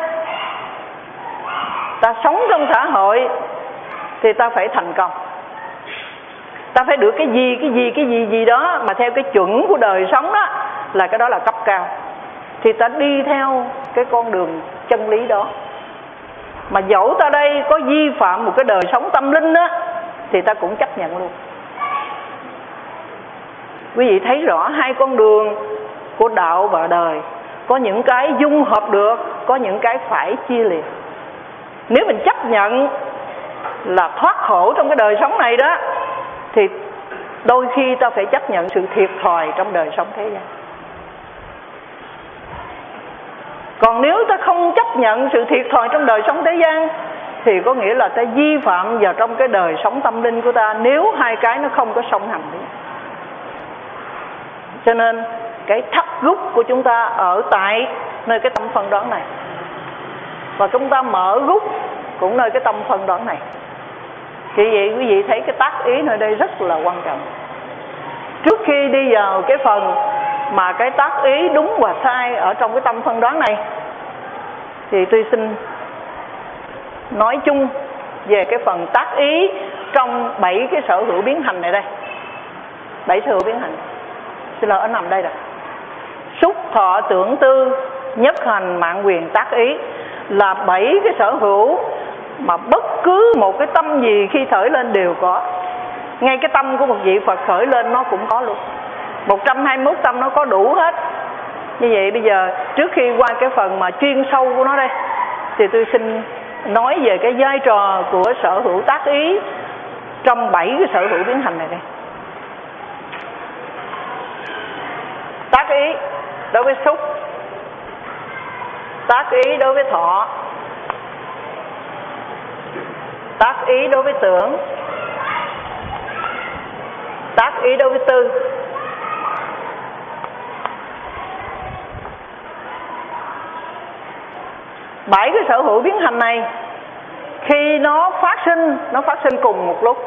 ta sống trong xã hội, thì ta phải thành công, ta phải được cái gì, cái gì, cái gì gì đó mà theo cái chuẩn của đời sống đó, là cái đó là cấp cao. Thì ta đi theo cái con đường chân lý đó. Mà dẫu ta đây có vi phạm một cái đời sống tâm linh đó, thì ta cũng chấp nhận luôn. Quý vị thấy rõ hai con đường của đạo và đời, có những cái dung hợp được, có những cái phải chia liệt. Nếu mình chấp nhận là thoát khổ trong cái đời sống này đó, thì đôi khi ta phải chấp nhận sự thiệt thòi trong đời sống thế gian. Còn nếu ta không chấp nhận sự thiệt thòi trong đời sống thế gian, thì có nghĩa là ta vi phạm vào trong cái đời sống tâm linh của ta, nếu hai cái nó không có song hành. Cho nên cái thắt rút của chúng ta ở tại nơi cái tâm phân đoán này, và chúng ta mở rút cũng nơi cái tâm phân đoán này. Vì vậy quý vị thấy cái tác ý nơi đây rất là quan trọng. Trước khi đi vào cái phần mà cái tác ý đúng và sai ở trong cái tâm phân đoán này, thì tôi xin nói chung về cái phần tác ý trong bảy cái sở hữu biến hành này đây. Bảy sở hữu biến hành. Xin lỗi, nó nằm đây rồi. Xúc thọ tưởng tư nhất hành mạng quyền tác ý là bảy cái sở hữu mà bất cứ một cái tâm gì khi khởi lên đều có. Ngay cái tâm của một vị Phật khởi lên nó cũng có luôn. Một trăm hai mươi mốt tâm nó có đủ hết. Như vậy bây giờ trước khi qua cái phần mà chuyên sâu của nó đây, thì tôi xin nói về cái vai trò của sở hữu tác ý trong bảy cái sở hữu biến hành này đây. Tác ý đối với xúc, tác ý đối với thọ, tác ý đối với tưởng, tác ý đối với tư, bảy cái sở hữu biến hành này khi nó phát sinh, nó phát sinh cùng một lúc,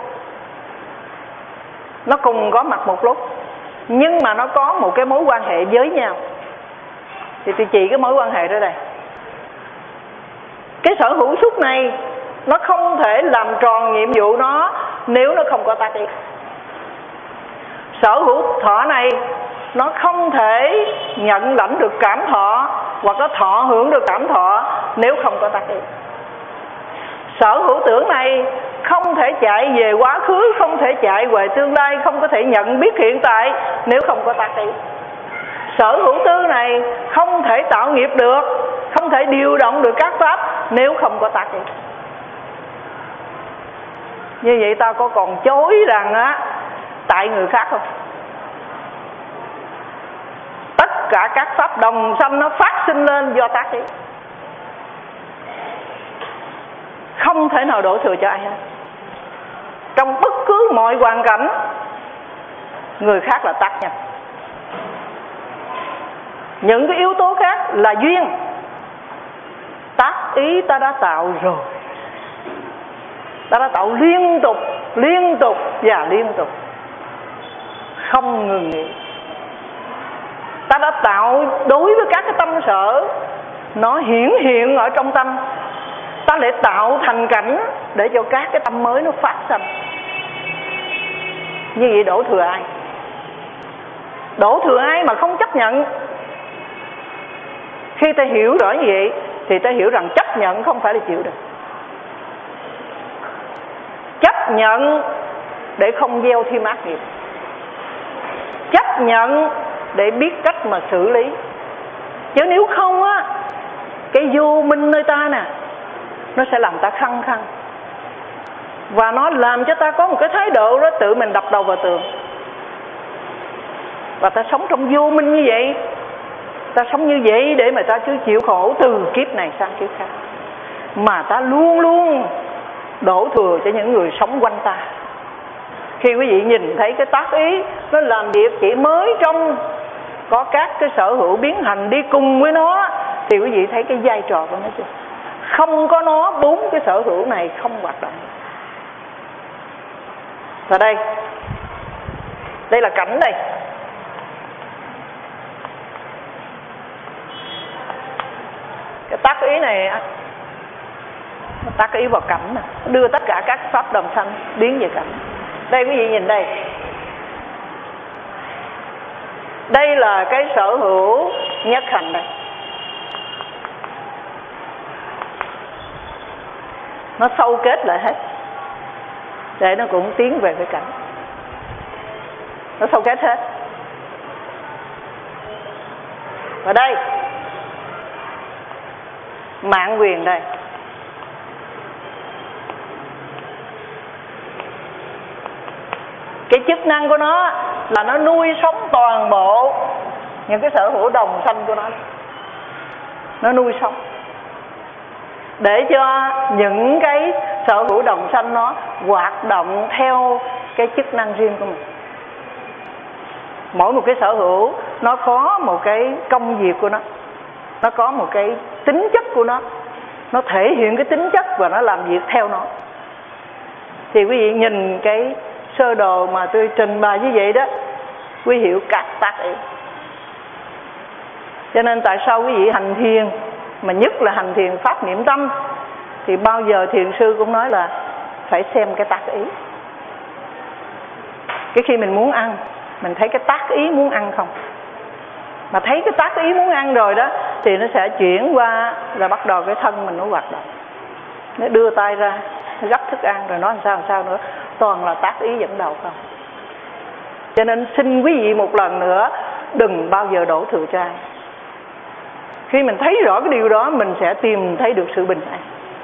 nó cùng có mặt một lúc, nhưng mà nó có một cái mối quan hệ với nhau. Thì tôi chỉ cái mối quan hệ đó đây. Cái sở hữu xúc này nó không thể làm tròn nhiệm vụ nó nếu nó không có tác ý. Sở hữu thọ này nó không thể nhận lãnh được cảm thọ hoặc có thọ hưởng được cảm thọ nếu không có tác ý. Sở hữu tưởng này không thể chạy về quá khứ, không thể chạy về tương lai, không có thể nhận biết hiện tại nếu không có tác ý. Sở hữu tư này không thể tạo nghiệp được, không thể điều động được các pháp nếu không có tác ý. Như vậy ta có còn chối rằng á tại người khác không? Tất cả các pháp đồng sanh nó phát sinh lên do tác ý, không thể nào đổ thừa cho ai hết. Trong bất cứ mọi hoàn cảnh, người khác là tác nhân. Những cái yếu tố khác là duyên. Tác ý ta đã tạo rồi, ta đã tạo liên tục, liên tục và liên tục, không ngừng nghỉ. Ta đã tạo đối với các cái tâm sở, nó hiển hiện ở trong tâm, ta lại tạo thành cảnh để cho các cái tâm mới nó phát sinh. Như vậy đổ thừa ai? Đổ thừa ai mà không chấp nhận? Khi ta hiểu rõ như vậy thì ta hiểu rằng chấp nhận không phải là chịu được. Chấp nhận để không gieo thêm ác nghiệp, chấp nhận để biết cách mà xử lý. Chứ nếu không á, cái vô minh nơi ta nè, nó sẽ làm ta khăng khăng, và nó làm cho ta có một cái thái độ đó tự mình đập đầu vào tường. Và ta sống trong vô minh như vậy, ta sống như vậy để mà ta cứ chịu khổ từ kiếp này sang kiếp khác, mà ta luôn luôn đổ thừa cho những người sống quanh ta. Khi quý vị nhìn thấy cái tác ý nó làm việc chỉ mới trong có các cái sở hữu biến hành đi cùng với nó, thì quý vị thấy cái vai trò của nó chưa? Không có nó, bốn cái sở hữu này không hoạt động. Và đây, đây là cảnh đây. Cái tác ý này, nó tác ý vào cảnh này, đưa tất cả các pháp đồng sanh biến về cảnh. Đây quý vị nhìn đây, đây là cái sở hữu nhất hành đây. Nó sâu kết lại hết để nó cũng tiến về cái cảnh. Nó sâu kết hết. Và đây, mạng quyền đây. Cái chức năng của nó là nó nuôi sống toàn bộ những cái sở hữu đồng sanh của nó. Nó nuôi sống để cho những cái sở hữu đồng sanh nó hoạt động theo cái chức năng riêng của mình. Mỗi một cái sở hữu nó có một cái công việc của nó, nó có một cái tính chất của nó, nó thể hiện cái tính chất và nó làm việc theo nó. Thì quý vị nhìn cái sơ đồ mà tôi trình bày như vậy đó, quý hiểu các tác ý. Cho nên tại sao quý vị hành thiền mà nhất là hành thiền pháp niệm tâm, thì bao giờ thiền sư cũng nói là phải xem cái tác ý. Cái khi mình muốn ăn, mình thấy cái tác ý muốn ăn không? Mà thấy cái tác ý muốn ăn rồi đó, thì nó sẽ chuyển qua là bắt đầu cái thân mình nó hoạt động. Nó đưa tay ra, nó gấp thức ăn rồi nói làm sao làm sao nữa. Toàn là tác ý dẫn đầu không. Cho nên xin quý vị một lần nữa, đừng bao giờ đổ thừa cho ai. Khi mình thấy rõ cái điều đó, mình sẽ tìm thấy được sự bình an.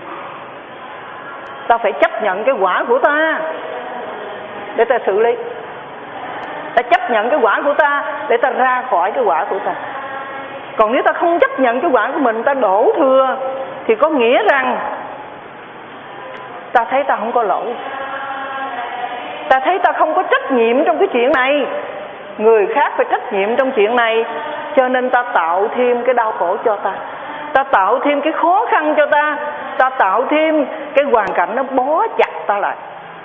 Ta phải chấp nhận cái quả của ta để ta xử lý. Ta chấp nhận cái quả của ta để ta ra khỏi cái quả của ta. Còn nếu ta không chấp nhận cái quả của mình, ta đổ thừa, thì có nghĩa rằng ta thấy ta không có lỗi. Ta thấy ta không có trách nhiệm trong cái chuyện này. Người khác phải trách nhiệm trong chuyện này. Cho nên ta tạo thêm cái đau khổ cho ta. Ta tạo thêm cái khó khăn cho ta. Ta tạo thêm cái hoàn cảnh nó bó chặt ta lại.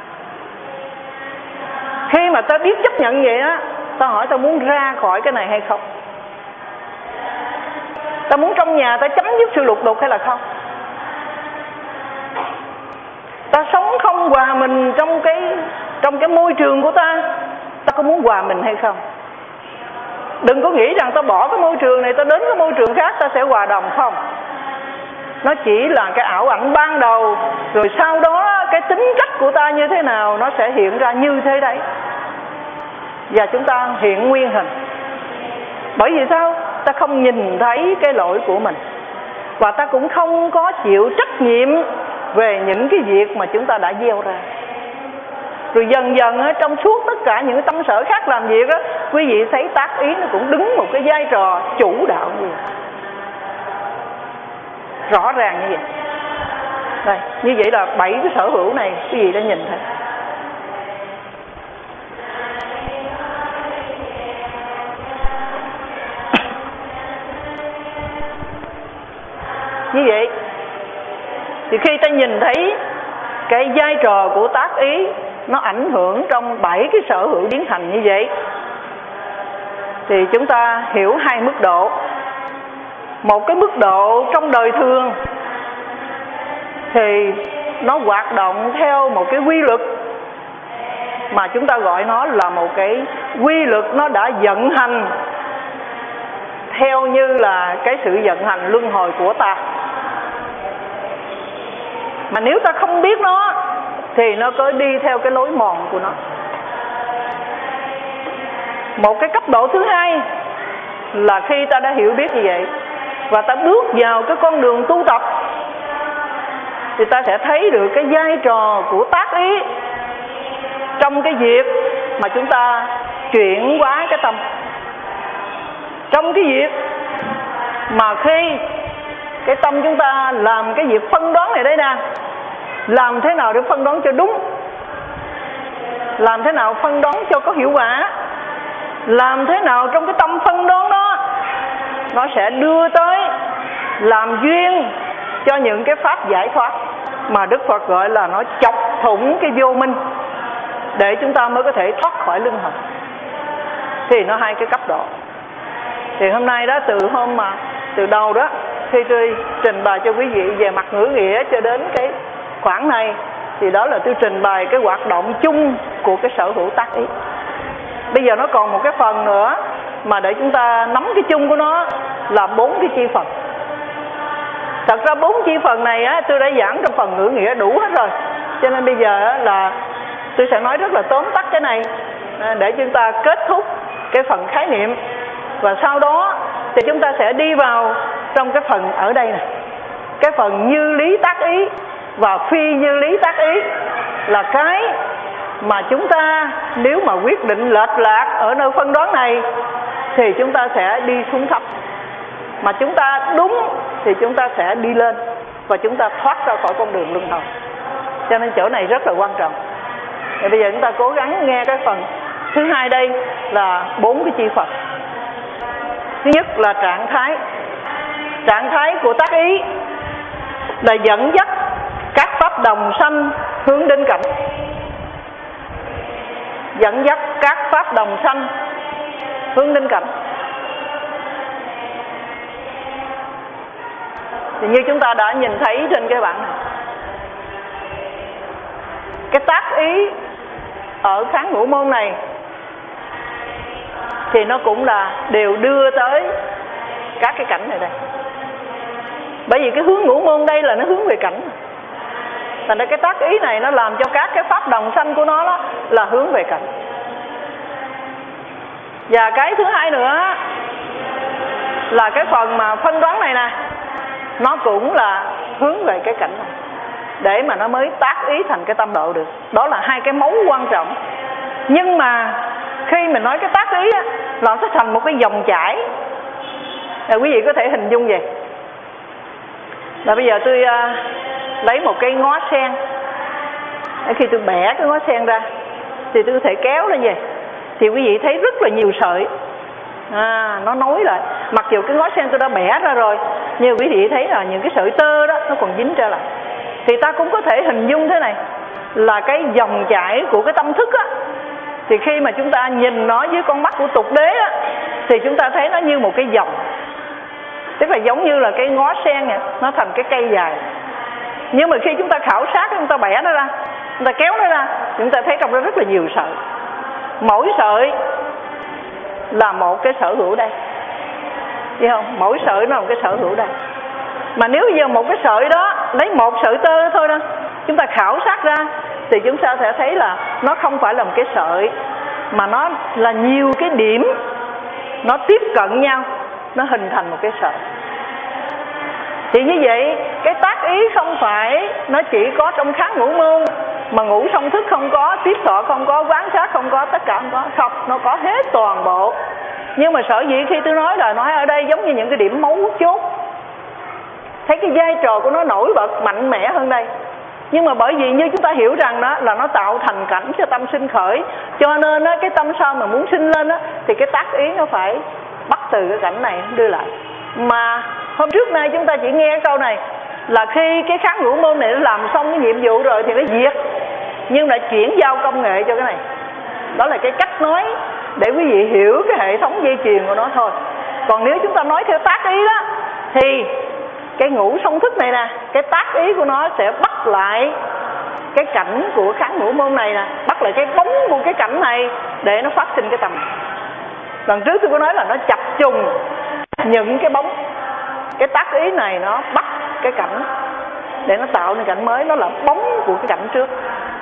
Khi mà ta biết chấp nhận vậy á, ta hỏi ta muốn ra khỏi cái này hay không? Ta muốn trong nhà ta chấm dứt sự lục đục hay là không? Ta sống không hòa mình trong cái trong cái môi trường của ta, ta có muốn hòa mình hay không? Đừng có nghĩ rằng ta bỏ cái môi trường này, ta đến cái môi trường khác ta sẽ hòa đồng, không. Nó chỉ là cái ảo ảnh ban đầu, rồi sau đó cái tính cách của ta như thế nào nó sẽ hiện ra như thế đấy. Và chúng ta hiện nguyên hình. Bởi vì sao? Ta không nhìn thấy cái lỗi của mình, và ta cũng không có chịu trách nhiệm về những cái việc mà chúng ta đã gieo ra. Rồi dần dần á, trong suốt tất cả những tâm sở khác làm việc á, quý vị thấy tác ý nó cũng đứng một cái vai trò chủ đạo như vậy. Rõ ràng như vậy. Đây, như vậy là bảy cái sở hữu này quý vị đã nhìn thấy. Như vậy thì khi ta nhìn thấy cái vai trò của tác ý nó ảnh hưởng trong bảy cái sở hữu biến thành như vậy, thì chúng ta hiểu hai mức độ. Một cái mức độ trong đời thường thì nó hoạt động theo một cái quy luật mà chúng ta gọi nó là một cái quy luật nó đã vận hành theo như là cái sự vận hành luân hồi của ta. Mà nếu ta không biết nó thì nó cứ đi theo cái lối mòn của nó. Một cái cấp độ thứ hai là khi ta đã hiểu biết như vậy và ta bước vào cái con đường tu tập, thì ta sẽ thấy được cái vai trò của tác ý trong cái việc mà chúng ta chuyển hóa cái tâm. Trong cái việc mà khi cái tâm chúng ta làm cái việc phân đoán này đây nè, làm thế nào để phân đoán cho đúng, làm thế nào phân đoán cho có hiệu quả, làm thế nào trong cái tâm phân đoán đó nó sẽ đưa tới làm duyên cho những cái pháp giải thoát mà Đức Phật gọi là nó chọc thủng cái vô minh, để chúng ta mới có thể thoát khỏi luân hồi. Thì nó hai cái cấp độ. Thì hôm nay đó, từ hôm mà từ đầu đó khi tôi trình bày cho quý vị về mặt ngữ nghĩa cho đến cái khoảng này, thì đó là tôi trình bày cái hoạt động chung của cái sở hữu tác ý. Bây giờ nó còn một cái phần nữa mà để chúng ta nắm cái chung của nó là bốn cái chi phần. Thật ra bốn chi phần này á, tôi đã giảng trong phần ngữ nghĩa đủ hết rồi, cho nên bây giờ á, là tôi sẽ nói rất là tóm tắt cái này để chúng ta kết thúc cái phần khái niệm. Và sau đó thì chúng ta sẽ đi vào trong cái phần ở đây này, cái phần như lý tác ý và phi như lý tác ý, là cái mà chúng ta nếu mà quyết định lệch lạc ở nơi phân đoán này thì chúng ta sẽ đi xuống thấp, mà chúng ta đúng thì chúng ta sẽ đi lên và chúng ta thoát ra khỏi con đường luân hồi. Cho nên chỗ này rất là quan trọng. Thì bây giờ chúng ta cố gắng nghe cái phần thứ hai, đây là bốn cái chi phần. Thứ nhất là trạng thái. Trạng thái của tác ý là dẫn dắt các pháp đồng sanh hướng đến cảnh. Dẫn dắt các pháp đồng sanh hướng đến cảnh. Thì như chúng ta đã nhìn thấy trên cái bảng này, cái tác ý ở kháng ngũ môn này thì nó cũng là đều đưa tới các cái cảnh này đây. Bởi vì cái hướng ngũ môn đây là nó hướng về cảnh, thành ra cái tác ý này nó làm cho các cái pháp đồng sanh của nó đó là hướng về cảnh. Và cái thứ hai nữa là cái phần mà phân đoán này nè, nó cũng là hướng về cái cảnh này để mà nó mới tác ý thành cái tâm độ được. Đó là hai cái mấu quan trọng. Nhưng mà khi mình nói cái tác ý á, là nó sẽ thành một cái dòng chảy. Là quý vị có thể hình dung về là bây giờ tôi uh, lấy một cái ngó sen. Khi tôi bẻ cái ngó sen ra thì tôi có thể kéo lên về, thì quý vị thấy rất là nhiều sợi à, nó nối lại. Mặc dù cái ngó sen tôi đã bẻ ra rồi, nhưng quý vị thấy là những cái sợi tơ đó nó còn dính trở lại. Thì ta cũng có thể hình dung thế này, là cái dòng chảy của cái tâm thức á, thì khi mà chúng ta nhìn nó dưới con mắt của tục đế á, thì chúng ta thấy nó như một cái dòng. Tức là giống như là cái ngó sen này, nó thành cái cây dài. Nhưng mà khi chúng ta khảo sát, chúng ta bẻ nó ra, chúng ta kéo nó ra, chúng ta thấy trong đó rất là nhiều sợi. Mỗi sợi là một cái sở hữu đây, thấy không? Mỗi sợi nó là một cái sở hữu đây. Mà nếu bây giờ một cái sợi đó, lấy một sợi tơ thôi đó, chúng ta khảo sát ra, thì chúng ta sẽ thấy là nó không phải là một cái sợi, mà nó là nhiều cái điểm, nó tiếp cận nhau, nó hình thành một cái sợi. Thì như vậy, cái tác ý không phải nó chỉ có trong kháng ngũ môn, mà ngũ song thức không có, tiếp thọ không có, quán sát không có, tất cả không có. Không, nó có hết toàn bộ. Nhưng mà sở dĩ khi tôi nói là nói ở đây giống như những cái điểm mấu chốt, thấy cái vai trò của nó nổi bật mạnh mẽ hơn đây. Nhưng mà bởi vì như chúng ta hiểu rằng đó là nó tạo thành cảnh cho tâm sinh khởi, cho nên đó, cái tâm sao mà muốn sinh lên đó, thì cái tác ý nó phải bắt từ cái cảnh này đưa lại. Mà hôm trước nay chúng ta chỉ nghe cái câu này là khi cái kháng ngũ môn này nó làm xong cái nhiệm vụ rồi thì nó diệt, nhưng lại chuyển giao công nghệ cho cái này. Đó là cái cách nói để quý vị hiểu cái hệ thống dây chuyền của nó thôi. Còn nếu chúng ta nói theo tác ý đó, thì cái ngũ song thức này nè, cái tác ý của nó sẽ bắt lại cái cảnh của kháng ngũ môn này nè, bắt lại cái bóng của cái cảnh này để nó phát sinh cái tâm. Lần trước tôi có nói là nó chập trùng những cái bóng. Cái tác ý này nó bắt cái cảnh để nó tạo nên cảnh mới, nó là bóng của cái cảnh trước.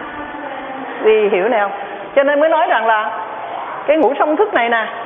Vì hiểu này không? Cho nên mới nói rằng là cái ngũ song thức này nè,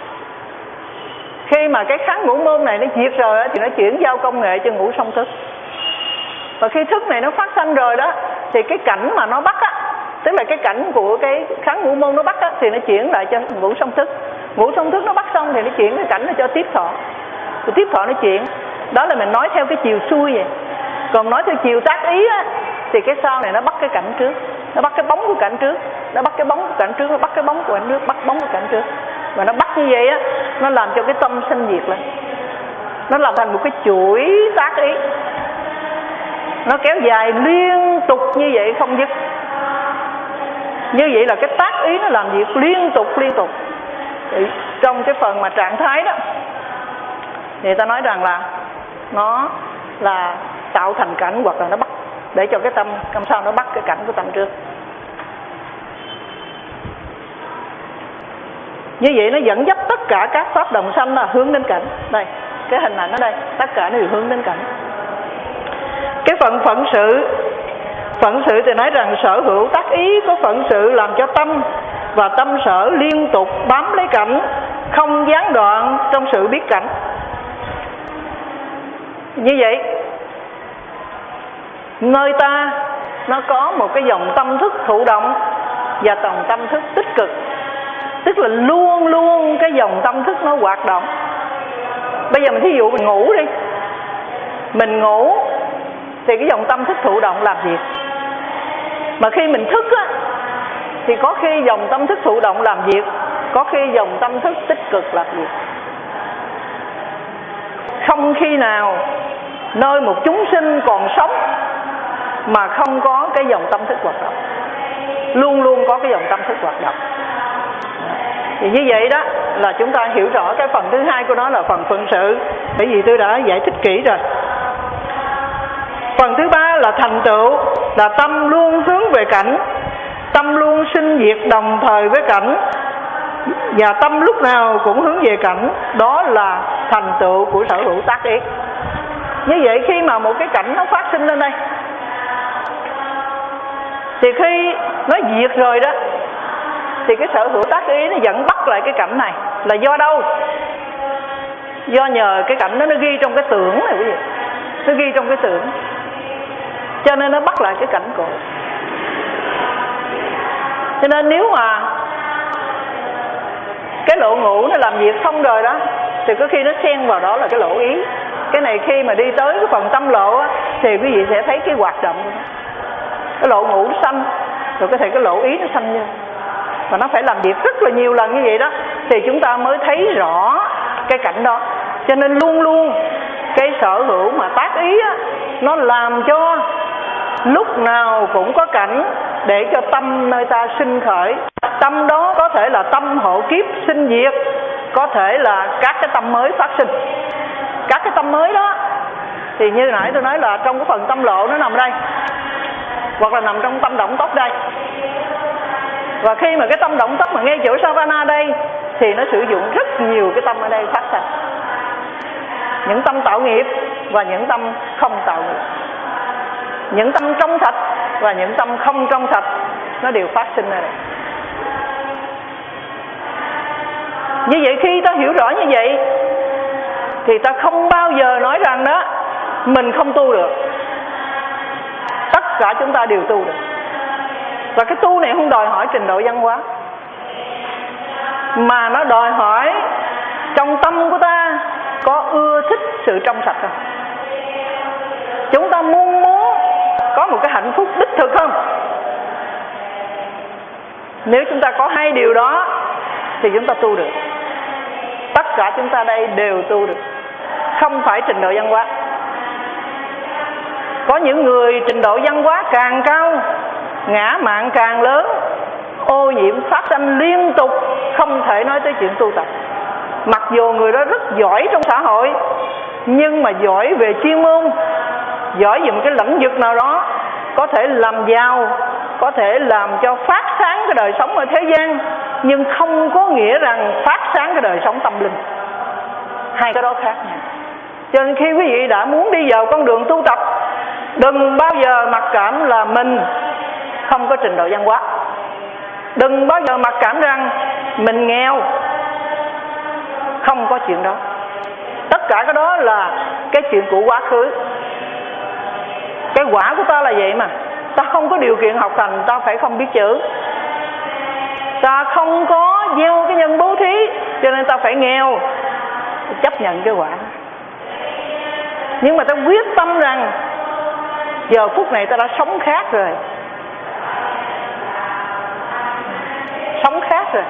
khi mà cái kháng ngũ môn này nó diệt rồi thì nó chuyển giao công nghệ cho ngũ song thức. Và khi thức này nó phát sanh rồi đó, thì cái cảnh mà nó bắt á, tức là cái cảnh của cái kháng ngũ môn nó bắt á, thì nó chuyển lại cho ngũ song thức. Ngũ song thức nó bắt xong thì nó chuyển cái cảnh nó cho tiếp thọ. Thì tiếp thọ nó chuyển. Đó là mình nói theo cái chiều xuôi vậy. Còn nói theo chiều tác ý á, thì cái sau này nó bắt cái cảnh trước, nó bắt cái bóng của cảnh trước, nó bắt cái bóng của cảnh trước, nó bắt cái bóng của cảnh trước, bắt bóng của cảnh trước. Và nó bắt như vậy á, nó làm cho cái tâm sinh diệt lên. Nó làm thành một cái chuỗi tác ý, nó kéo dài liên tục như vậy không dứt. Như vậy là cái tác ý nó làm việc liên tục liên tục. Thì trong cái phần mà trạng thái đó, thì ta nói rằng là nó là tạo thành cảnh, hoặc là nó bắt để cho cái tâm làm sao nó bắt cái cảnh của tâm trước. Như vậy nó dẫn dắt tất cả các pháp đồng sanh là hướng đến cảnh. Đây, cái hình ảnh ở đây, tất cả nó đều hướng đến cảnh. Cái phần phận sự, phận sự thì nói rằng sở hữu tác ý có phận sự làm cho tâm và tâm sở liên tục bám lấy cảnh, không gián đoạn trong sự biết cảnh. Như vậy, nơi ta nó có một cái dòng tâm thức thụ động và dòng tâm thức tích cực. Tức là luôn luôn cái dòng tâm thức nó hoạt động. Bây giờ mình thí dụ mình ngủ đi, mình ngủ thì cái dòng tâm thức thụ động làm việc. Mà khi mình thức á, thì có khi dòng tâm thức thụ động làm việc, có khi dòng tâm thức tích cực làm việc. Không khi nào nơi một chúng sinh còn sống mà không có cái dòng tâm thức hoạt động. Luôn luôn có cái dòng tâm thức hoạt động. Thì như vậy đó là chúng ta hiểu rõ cái phần thứ hai của nó là phần phận sự. Bởi vì tôi đã giải thích kỹ rồi. Phần thứ ba là thành tựu, là tâm luôn hướng về cảnh, tâm luôn sinh diệt đồng thời với cảnh, và tâm lúc nào cũng hướng về cảnh. Đó là thành tựu của sở hữu tác ý. Như vậy khi mà một cái cảnh nó phát sinh lên đây, thì khi nó diệt rồi đó, thì cái sở hữu tác ý nó vẫn bắt lại cái cảnh này. Là do đâu? Do nhờ cái cảnh đó nó ghi trong cái tưởng này quý vị. Nó ghi trong cái tưởng, cho nên nó bắt lại cái cảnh cũ. Cho nên nếu mà cái lộ ngũ nó làm việc xong rồi đó, thì có khi nó xen vào đó là cái lộ ý. Cái này khi mà đi tới cái phần tâm lộ á, thì quý vị sẽ thấy cái hoạt động của nó. Cái lộ ngũ nó sanh, rồi có thể cái lộ ý nó sanh vô. Và nó phải làm việc rất là nhiều lần như vậy đó, thì chúng ta mới thấy rõ cái cảnh đó. Cho nên luôn luôn cái sở hữu mà tác ý á, nó làm cho lúc nào cũng có cảnh để cho tâm nơi ta sinh khởi. Tâm đó có thể là tâm hộ kiếp sinh diệt, có thể là các cái tâm mới phát sinh. Các cái tâm mới đó thì như nãy tôi nói là trong cái phần tâm lộ nó nằm đây, hoặc là nằm trong tâm động tốc đây. Và khi mà cái tâm động tốc mà ngay chỗ Savana đây, thì nó sử dụng rất nhiều cái tâm ở đây phát sinh. Những tâm tạo nghiệp và những tâm không tạo nghiệp, những tâm trong sạch và những tâm không trong sạch, nó đều phát sinh ở đây. Như vậy khi ta hiểu rõ như vậy, thì ta không bao giờ nói rằng đó mình không tu được. Tất cả chúng ta đều tu được. Và cái tu này không đòi hỏi trình độ văn hóa, mà nó đòi hỏi trong tâm của ta có ưa thích sự trong sạch không. Chúng ta muốn muốn có một cái hạnh phúc đích thực không? Nếu chúng ta có hai điều đó thì chúng ta tu được. Tất cả chúng ta đây đều tu được, không phải trình độ văn hóa. Có những người trình độ văn hóa càng cao, ngã mạn càng lớn, ô nhiễm phát sanh liên tục, không thể nói tới chuyện tu tập. Mặc dù người đó rất giỏi trong xã hội, nhưng mà giỏi về chuyên môn, giỏi về một cái lĩnh vực nào đó, có thể làm giàu, có thể làm cho phát sáng cái đời sống ở thế gian, nhưng không có nghĩa rằng phát sáng cái đời sống tâm linh. Hai cái đó khác nhau. Cho nên khi quý vị đã muốn đi vào con đường tu tập, đừng bao giờ mặc cảm là mình không có trình độ văn hóa. Đừng bao giờ mặc cảm rằng mình nghèo. Không có chuyện đó. Tất cả cái đó là cái chuyện của quá khứ. Cái quả của ta là vậy mà. Ta không có điều kiện học hành, ta phải không biết chữ. Ta không có gieo cái nhân bố thí, cho nên ta phải nghèo. Chấp nhận cái quả. Nhưng mà ta quyết tâm rằng giờ phút này ta đã sống khác rồi. Sống khác rồi.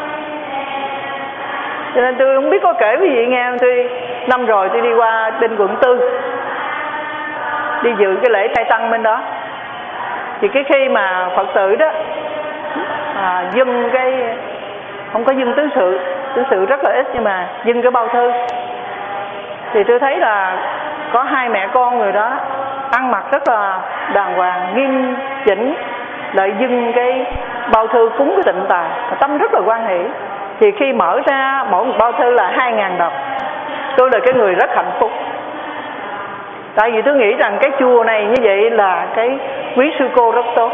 Cho nên tôi không biết có kể quý vị nghe. Tôi năm rồi tôi đi qua bên quận tư, đi dự cái lễ trai tăng bên đó. Thì cái khi mà Phật tử đó à, dâng cái, không có dâng tứ sự, tứ sự rất là ít, nhưng mà dâng cái bao thư, thì tôi thấy là có hai mẹ con người đó ăn mặc rất là đàng hoàng, nghiêm chỉnh, lại dâng cái bao thư cúng cái tịnh tài, tâm rất là hoan hỷ. Thì khi mở ra mỗi một bao thư là hai ngàn đồng. Tôi là cái người rất hạnh phúc. Tại vì tôi nghĩ rằng cái chùa này như vậy là cái quý sư cô rất tốt.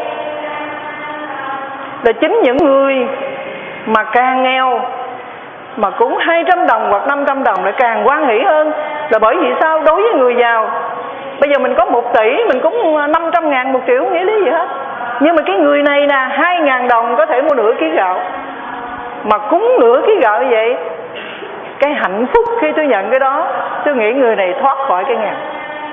Là chính những người mà càng nghèo mà cũng hai trăm đồng hoặc năm trăm đồng lại càng hoan hỷ hơn. Là bởi vì sao? Đối với người giàu, bây giờ mình có một tỷ, mình cúng năm trăm ngàn, một triệu, không nghĩa lý gì hết. Nhưng mà cái người này nè, hai ngàn đồng có thể mua nửa ký gạo. Mà cúng nửa ký gạo như vậy, cái hạnh phúc khi tôi nhận cái đó, tôi nghĩ người này thoát khỏi cái nghèo.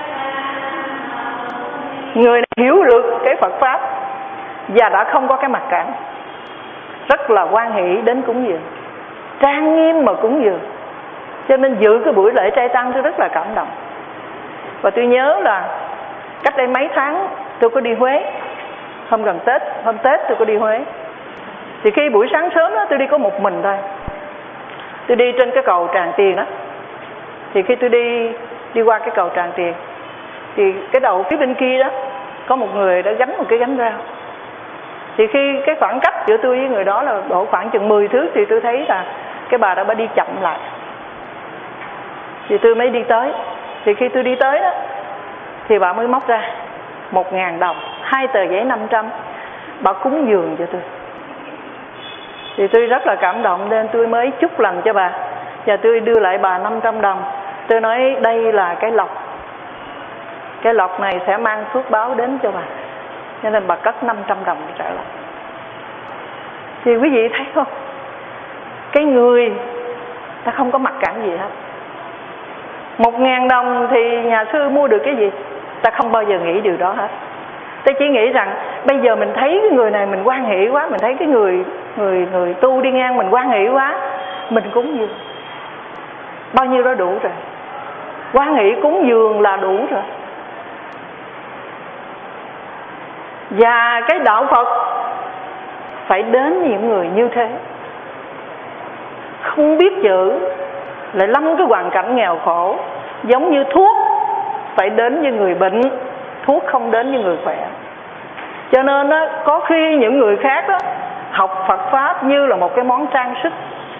Người này hiểu được cái Phật Pháp và đã không có cái mặc cảm, rất là hoan hỷ đến cúng dường, trang nghiêm mà cúng dường. Cho nên dự cái buổi lễ trai tăng tôi rất là cảm động. Và tôi nhớ là cách đây mấy tháng tôi có đi Huế. Hôm gần Tết, hôm Tết tôi có đi Huế. Thì khi buổi sáng sớm đó tôi đi có một mình thôi. Tôi đi trên cái cầu Tràng Tiền đó. Thì khi tôi đi đi qua cái cầu Tràng Tiền, Thì cái đầu phía bên kia đó có một người đã gánh một cái gánh rau. Thì khi cái khoảng cách giữa tôi với người đó là độ khoảng chừng mười thước, thì tôi thấy là cái bà đó bà đi chậm lại. Thì tôi mới đi tới. Thì khi tôi đi tới đó thì bà mới móc ra một ngàn đồng, hai tờ giấy năm trăm, bà cúng dường cho tôi. Thì tôi rất là cảm động nên tôi mới chúc lành cho bà. Và tôi đưa lại bà năm trăm đồng. Tôi nói đây là cái lộc, cái lộc này sẽ mang phước báo đến cho bà. Cho nên bà cất năm trăm đồng trở lại. Thì quý vị thấy không, cái người ta không có mặc cảm gì hết. Một ngàn đồng thì nhà sư mua được cái gì? Ta không bao giờ nghĩ điều đó hết. Ta chỉ nghĩ rằng bây giờ mình thấy cái người này mình hoan hỷ quá, mình thấy cái người người người tu đi ngang mình hoan hỷ quá, mình cúng dường. Bao nhiêu đó đủ rồi. Hoan hỷ cúng dường là đủ rồi. Và cái đạo Phật phải đến những người như thế, không biết chữ, lại lâm cái hoàn cảnh nghèo khổ. Giống như thuốc phải đến với người bệnh, thuốc không đến với người khỏe. Cho nên đó, có khi những người khác đó, học Phật Pháp như là một cái món trang sức,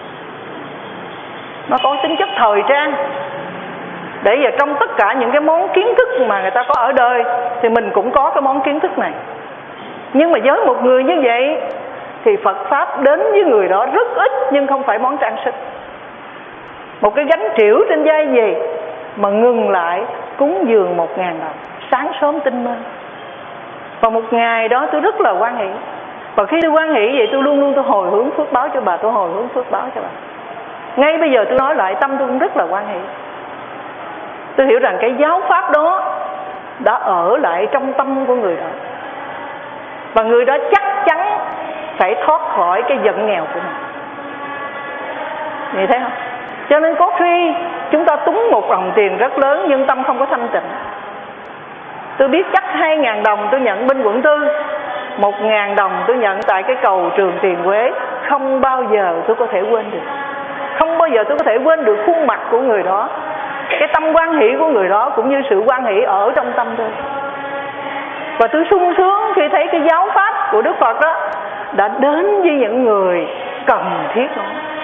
nó có tính chất thời trang. Để giờ trong tất cả những cái món kiến thức mà người ta có ở đời thì mình cũng có cái món kiến thức này. Nhưng mà với một người như vậy thì Phật Pháp đến với người đó rất ít, nhưng không phải món trang sức. Một cái gánh trĩu trên vai gì mà ngừng lại cúng dường một ngàn đồng, sáng sớm tinh mơ. Và một ngày đó tôi rất là hoan hỷ. Và khi tôi hoan hỷ vậy tôi luôn luôn tôi hồi hướng phước báo cho bà, tôi hồi hướng phước báo cho bà. Ngay bây giờ tôi nói lại tâm tôi cũng rất là hoan hỷ. Tôi hiểu rằng cái giáo pháp đó đã ở lại trong tâm của người đó. Và người đó chắc chắn phải thoát khỏi cái giận nghèo của mình. Nhìn thấy không? Cho nên có khi chúng ta túng một đồng tiền rất lớn nhưng tâm không có thanh tịnh. Tôi biết chắc hai ngàn đồng tôi nhận bên quận tư, một ngàn đồng tôi nhận tại cái cầu Trường Tiền Quế. Không bao giờ tôi có thể quên được. Không bao giờ tôi có thể quên được khuôn mặt của người đó, cái tâm hoan hỷ của người đó, cũng như sự hoan hỷ ở trong tâm tôi. Và tôi sung sướng khi thấy cái giáo pháp của Đức Phật đó đã đến với những người cần thiết đó.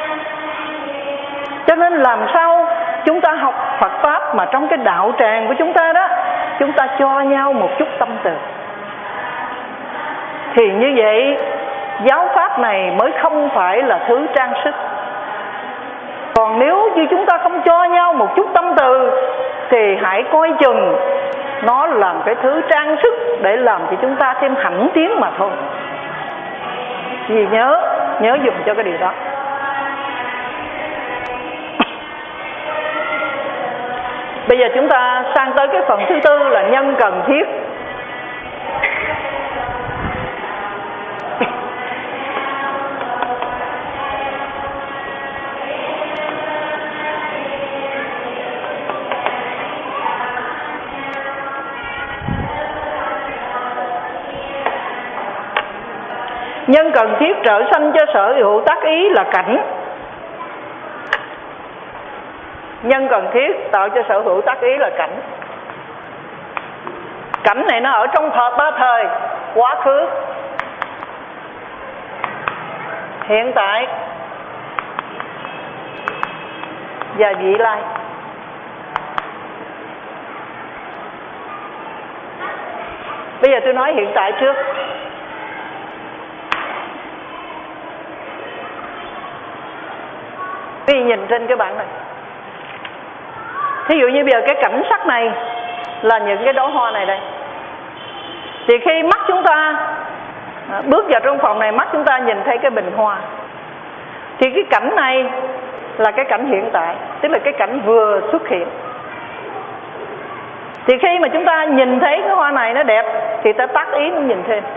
Cho nên làm sao chúng ta học Phật Pháp mà trong cái đạo tràng của chúng ta đó, chúng ta cho nhau một chút tâm từ. Thì như vậy giáo pháp này mới không phải là thứ trang sức. Còn nếu như chúng ta không cho nhau một chút tâm từ thì hãy coi chừng nó là cái thứ trang sức để làm cho chúng ta thêm hãnh tiến mà thôi. Vì nhớ, nhớ dùng cho cái điều đó. Bây giờ chúng ta sang tới cái phần thứ tư là nhân cần thiết. Nhân cần thiết trợ sanh cho sở hữu tác ý là cảnh. Nhân cần thiết tạo cho sở hữu tác ý là cảnh. Cảnh này nó ở trong ba thời: quá khứ, hiện tại và vị lai. Bây giờ tôi nói hiện tại trước. Quý vị nhìn trên cái bảng này. Thí dụ như bây giờ cái cảnh sắc này là những cái đóa hoa này đây. Thì khi mắt chúng ta bước vào trong phòng này, mắt chúng ta nhìn thấy cái bình hoa. Thì cái cảnh này là cái cảnh hiện tại, tức là cái cảnh vừa xuất hiện. Thì khi mà chúng ta nhìn thấy cái hoa này nó đẹp thì ta tác ý nó nhìn thêm.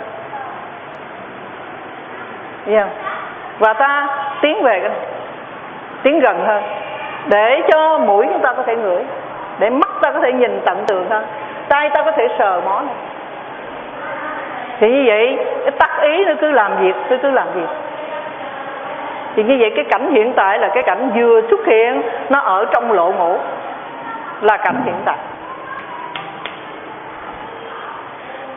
Yeah. Và ta tiến về cái này, tiến gần hơn, để cho mũi chúng ta có thể ngửi, để mắt ta có thể nhìn tận tường hơn, tay ta có thể sờ mó này. Thì như vậy cái tác ý nó cứ làm việc, nó cứ làm việc. Thì như vậy cái cảnh hiện tại là cái cảnh vừa xuất hiện, nó ở trong lộ ngũ, là cảnh hiện tại.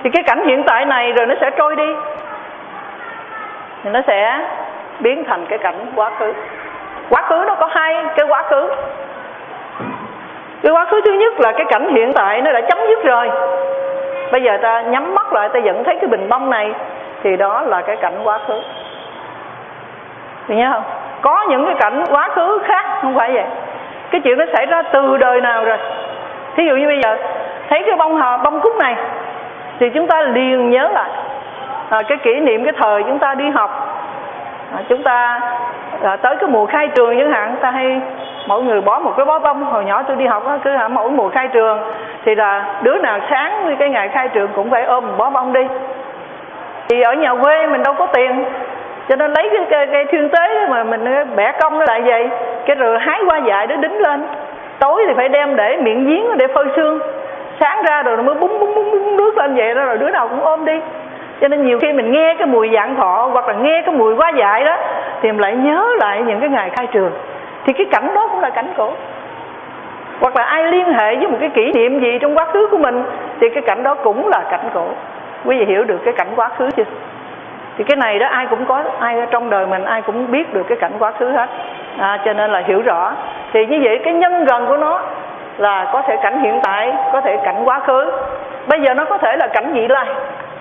Thì cái cảnh hiện tại này rồi nó sẽ trôi đi, thì nó sẽ biến thành cái cảnh quá khứ. Quá khứ nó có hai cái quá khứ. Cái quá khứ thứ nhất là cái cảnh hiện tại nó đã chấm dứt rồi. Bây giờ ta nhắm mắt lại, ta vẫn thấy cái bình bông này, thì đó là cái cảnh quá khứ. Thì nhớ không? Có những cái cảnh quá khứ khác không phải vậy. Cái chuyện nó xảy ra từ đời nào rồi. Thí dụ như bây giờ thấy cái bông hò, bông cúc này, thì chúng ta liền nhớ lại à, cái kỷ niệm cái thời chúng ta đi học. à, Chúng ta à, tới cái mùa khai trường chẳng hạn, ta hay mỗi người bó một cái bó bông. Hồi nhỏ tôi đi học đó, cứ mỗi mùa khai trường thì là đứa nào sáng với cái ngày khai trường cũng phải ôm một bó bông đi. Thì ở nhà quê mình đâu có tiền, cho nên lấy cái cây, cây thiên tế mà mình bẻ cong nó lại vậy, cái rồi hái hoa dại đó đính lên. Tối thì phải đem để miệng giếng để phơi sương, sáng ra rồi nó mới búng búng búng búng nước lên vậy đó, rồi đứa nào cũng ôm đi. Cho nên nhiều khi mình nghe cái mùi vạn thọ hoặc là nghe cái mùi hoa dại đó, thì mình lại nhớ lại những cái ngày khai trường. Thì cái cảnh đó cũng là cảnh cổ. Hoặc là ai liên hệ với một cái kỷ niệm gì trong quá khứ của mình, thì cái cảnh đó cũng là cảnh cổ. Quý vị hiểu được cái cảnh quá khứ chưa? Thì cái này đó ai cũng có, ai trong đời mình ai cũng biết được cái cảnh quá khứ hết. à, Cho nên là hiểu rõ. Thì như vậy cái nhân gần của nó là có thể cảnh hiện tại, có thể cảnh quá khứ. Bây giờ nó có thể là cảnh vị lai.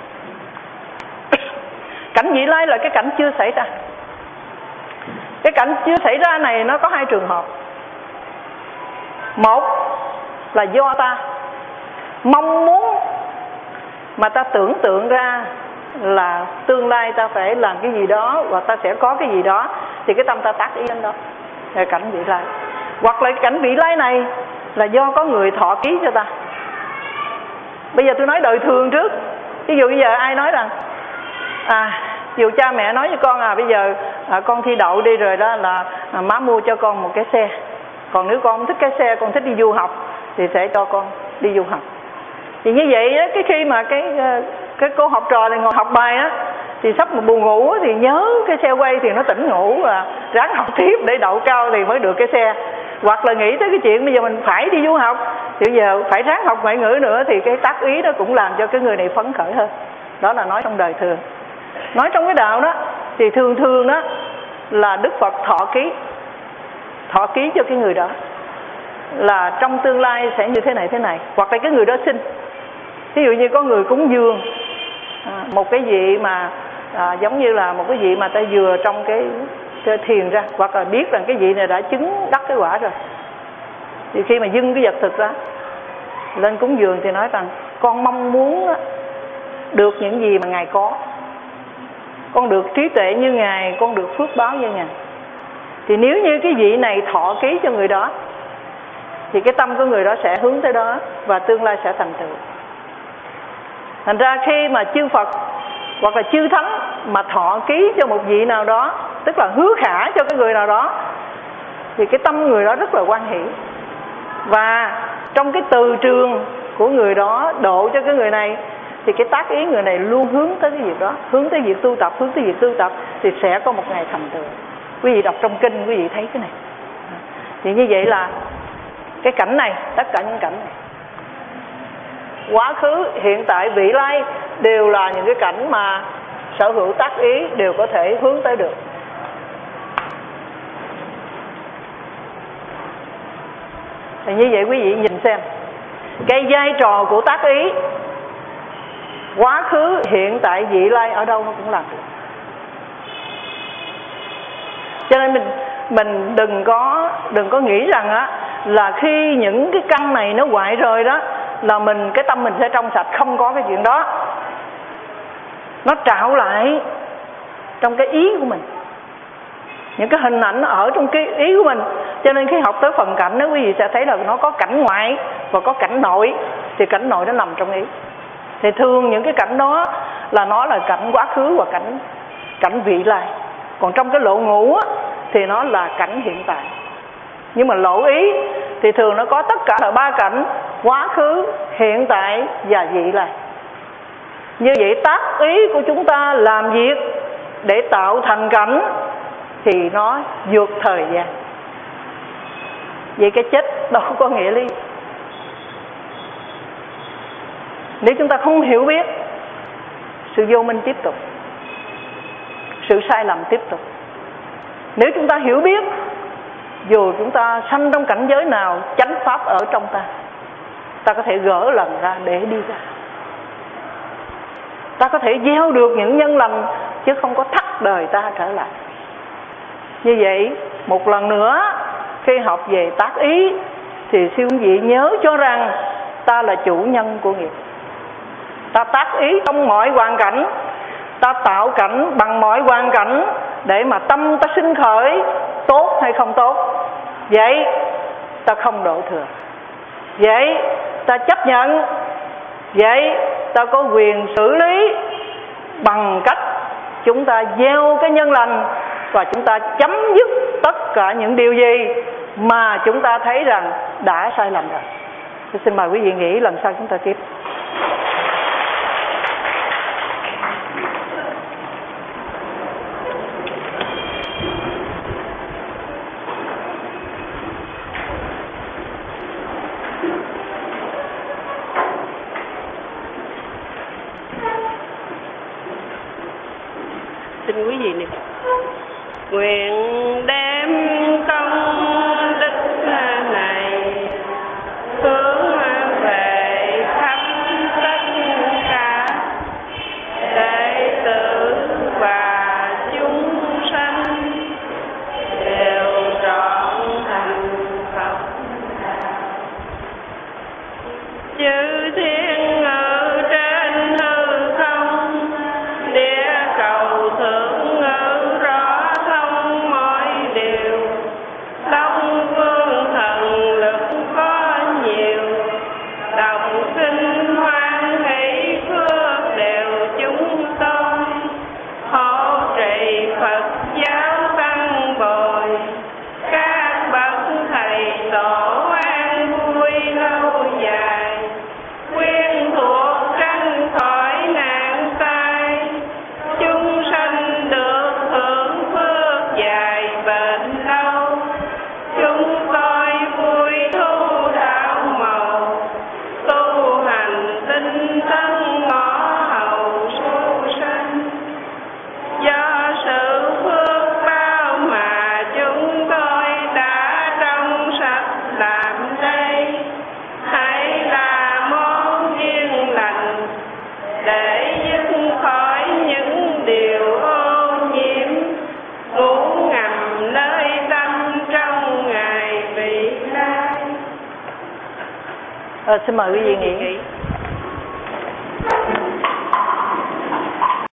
Cảnh vị lai là cái cảnh chưa xảy ra. Cái cảnh chưa xảy ra này nó có hai trường hợp. Một là do ta mong muốn, mà ta tưởng tượng ra là tương lai ta phải làm cái gì đó, hoặc ta sẽ có cái gì đó, thì cái tâm ta tác ý đến đó, là cảnh vị lai. Hoặc là cái cảnh vị lai này là do có người thọ ký cho ta. Bây giờ tôi nói đời thường trước. Ví dụ bây giờ ai nói rằng à, dù cha mẹ nói với con à bây giờ à, con thi đậu đi rồi đó là à, má mua cho con một cái xe. Còn nếu con không thích cái xe, con thích đi du học, thì sẽ cho con đi du học. Thì như vậy đó, cái khi mà cái cái cô học trò này ngồi học bài á, thì sắp một buồn ngủ thì nhớ cái xe quay thì nó tỉnh ngủ, và ráng học tiếp để đậu cao thì mới được cái xe. Hoặc là nghĩ tới cái chuyện bây giờ mình phải đi du học, thì bây giờ phải ráng học ngoại ngữ nữa, thì cái tác ý đó cũng làm cho cái người này phấn khởi hơn. Đó là nói trong đời thường. Nói trong cái đạo đó thì thường thường đó là Đức Phật thọ ký, thọ ký cho cái người đó là trong tương lai sẽ như thế này thế này. Hoặc là cái người đó xin, ví dụ như có người cúng dường à, một cái vị mà à, giống như là một cái vị mà ta vừa trong cái, cái thiền ra, hoặc là biết rằng cái vị này đã chứng đắc cái quả rồi, thì khi mà dâng cái vật thực ra lên cúng dường thì nói rằng con mong muốn đó, được những gì mà Ngài có, con được trí tuệ như Ngài, con được phước báo như Ngài. Thì nếu như cái vị này thọ ký cho người đó, thì cái tâm của người đó sẽ hướng tới đó, và tương lai sẽ thành tựu. Thành ra khi mà chư Phật hoặc là chư Thánh mà thọ ký cho một vị nào đó, tức là hứa khả cho cái người nào đó, thì cái tâm người đó rất là hoan hỷ. Và trong cái từ trường của người đó độ cho cái người này, thì cái tác ý người này luôn hướng tới cái việc đó, hướng tới việc tu tập, hướng tới việc tu tập, thì sẽ có một ngày thành tựu. Quý vị đọc trong kinh, quý vị thấy cái này. Thì như vậy là cái cảnh này, tất cả những cảnh này, quá khứ, hiện tại, vị lai, đều là những cái cảnh mà sở hữu tác ý đều có thể hướng tới được. Thì như vậy quý vị nhìn xem cái vai trò của tác ý, quá khứ, hiện tại, vị lai ở đâu nó cũng làm được. Cho nên mình mình đừng có đừng có nghĩ rằng á là khi những cái căn này nó hoại rồi đó là mình cái tâm mình sẽ trong sạch, không có cái chuyện đó. Nó trạo lại trong cái ý của mình, những cái hình ảnh ở trong cái ý của mình. Cho nên khi học tới phần cảnh đó, quý vị sẽ thấy là nó có cảnh ngoại và có cảnh nội. Thì cảnh nội nó nằm trong ý. Thì thường những cái cảnh đó là nó là cảnh quá khứ và cảnh cảnh vị lai. Còn trong cái lộ ngũ á, thì nó là cảnh hiện tại. Nhưng mà lộ ý thì thường nó có tất cả là ba cảnh: quá khứ, hiện tại và vị lai. Như vậy tác ý của chúng ta làm việc để tạo thành cảnh thì nó vượt thời gian. Vậy cái chết đâu có nghĩa lý. Nếu chúng ta không hiểu biết sự vô minh tiếp tục, sự sai lầm tiếp tục. Nếu chúng ta hiểu biết, dù chúng ta sanh trong cảnh giới nào, chánh pháp ở trong ta, ta có thể gỡ lần ra để đi ra. Ta có thể gieo được những nhân lành, chứ không có thắt đời ta trở lại. Như vậy, một lần nữa, khi học về tác ý, thì siêu vị nhớ cho rằng ta là chủ nhân của nghiệp. Ta tác ý trong mọi hoàn cảnh, ta tạo cảnh bằng mọi hoàn cảnh để mà tâm ta sinh khởi, tốt hay không tốt. Vậy ta không đổ thừa. Vậy ta chấp nhận. Vậy ta có quyền xử lý bằng cách chúng ta gieo cái nhân lành, và chúng ta chấm dứt tất cả những điều gì mà chúng ta thấy rằng đã sai lầm rồi. Tôi xin mời quý vị nghĩ, lần sau chúng ta tiếp. Xin quý vị này, nguyện đem công đức này hướng về khắp tất cả đệ tử và chúng sanh đều trọn thành Phật đạo. Chư thiên ở trên hư không, địa cầu thượng ngữ rõ thông mọi điều. Long vương thần lực có nhiều, đọc kinh hoan hỷ phước đều chúng tôi. Hộ trì Phật giáo tăng bồi, các bậc thầy tổ an vui lâu dài. Quyên thuộc tránh khỏi nạn tai, chúng sanh được hưởng phước dài bền lâu. Chúng tôi vui thu đạo màu, tu hành tinh tấn ngõ hầu su sanh. Do sự phước bao mà chúng tôi đã trong sạch làm đây, hãy là món duyên lành để dứt khỏi những điều ô nhiễm ngủ ngầm nơi tâm trong ngày vị lai. À, xin mời quý vị nghĩ.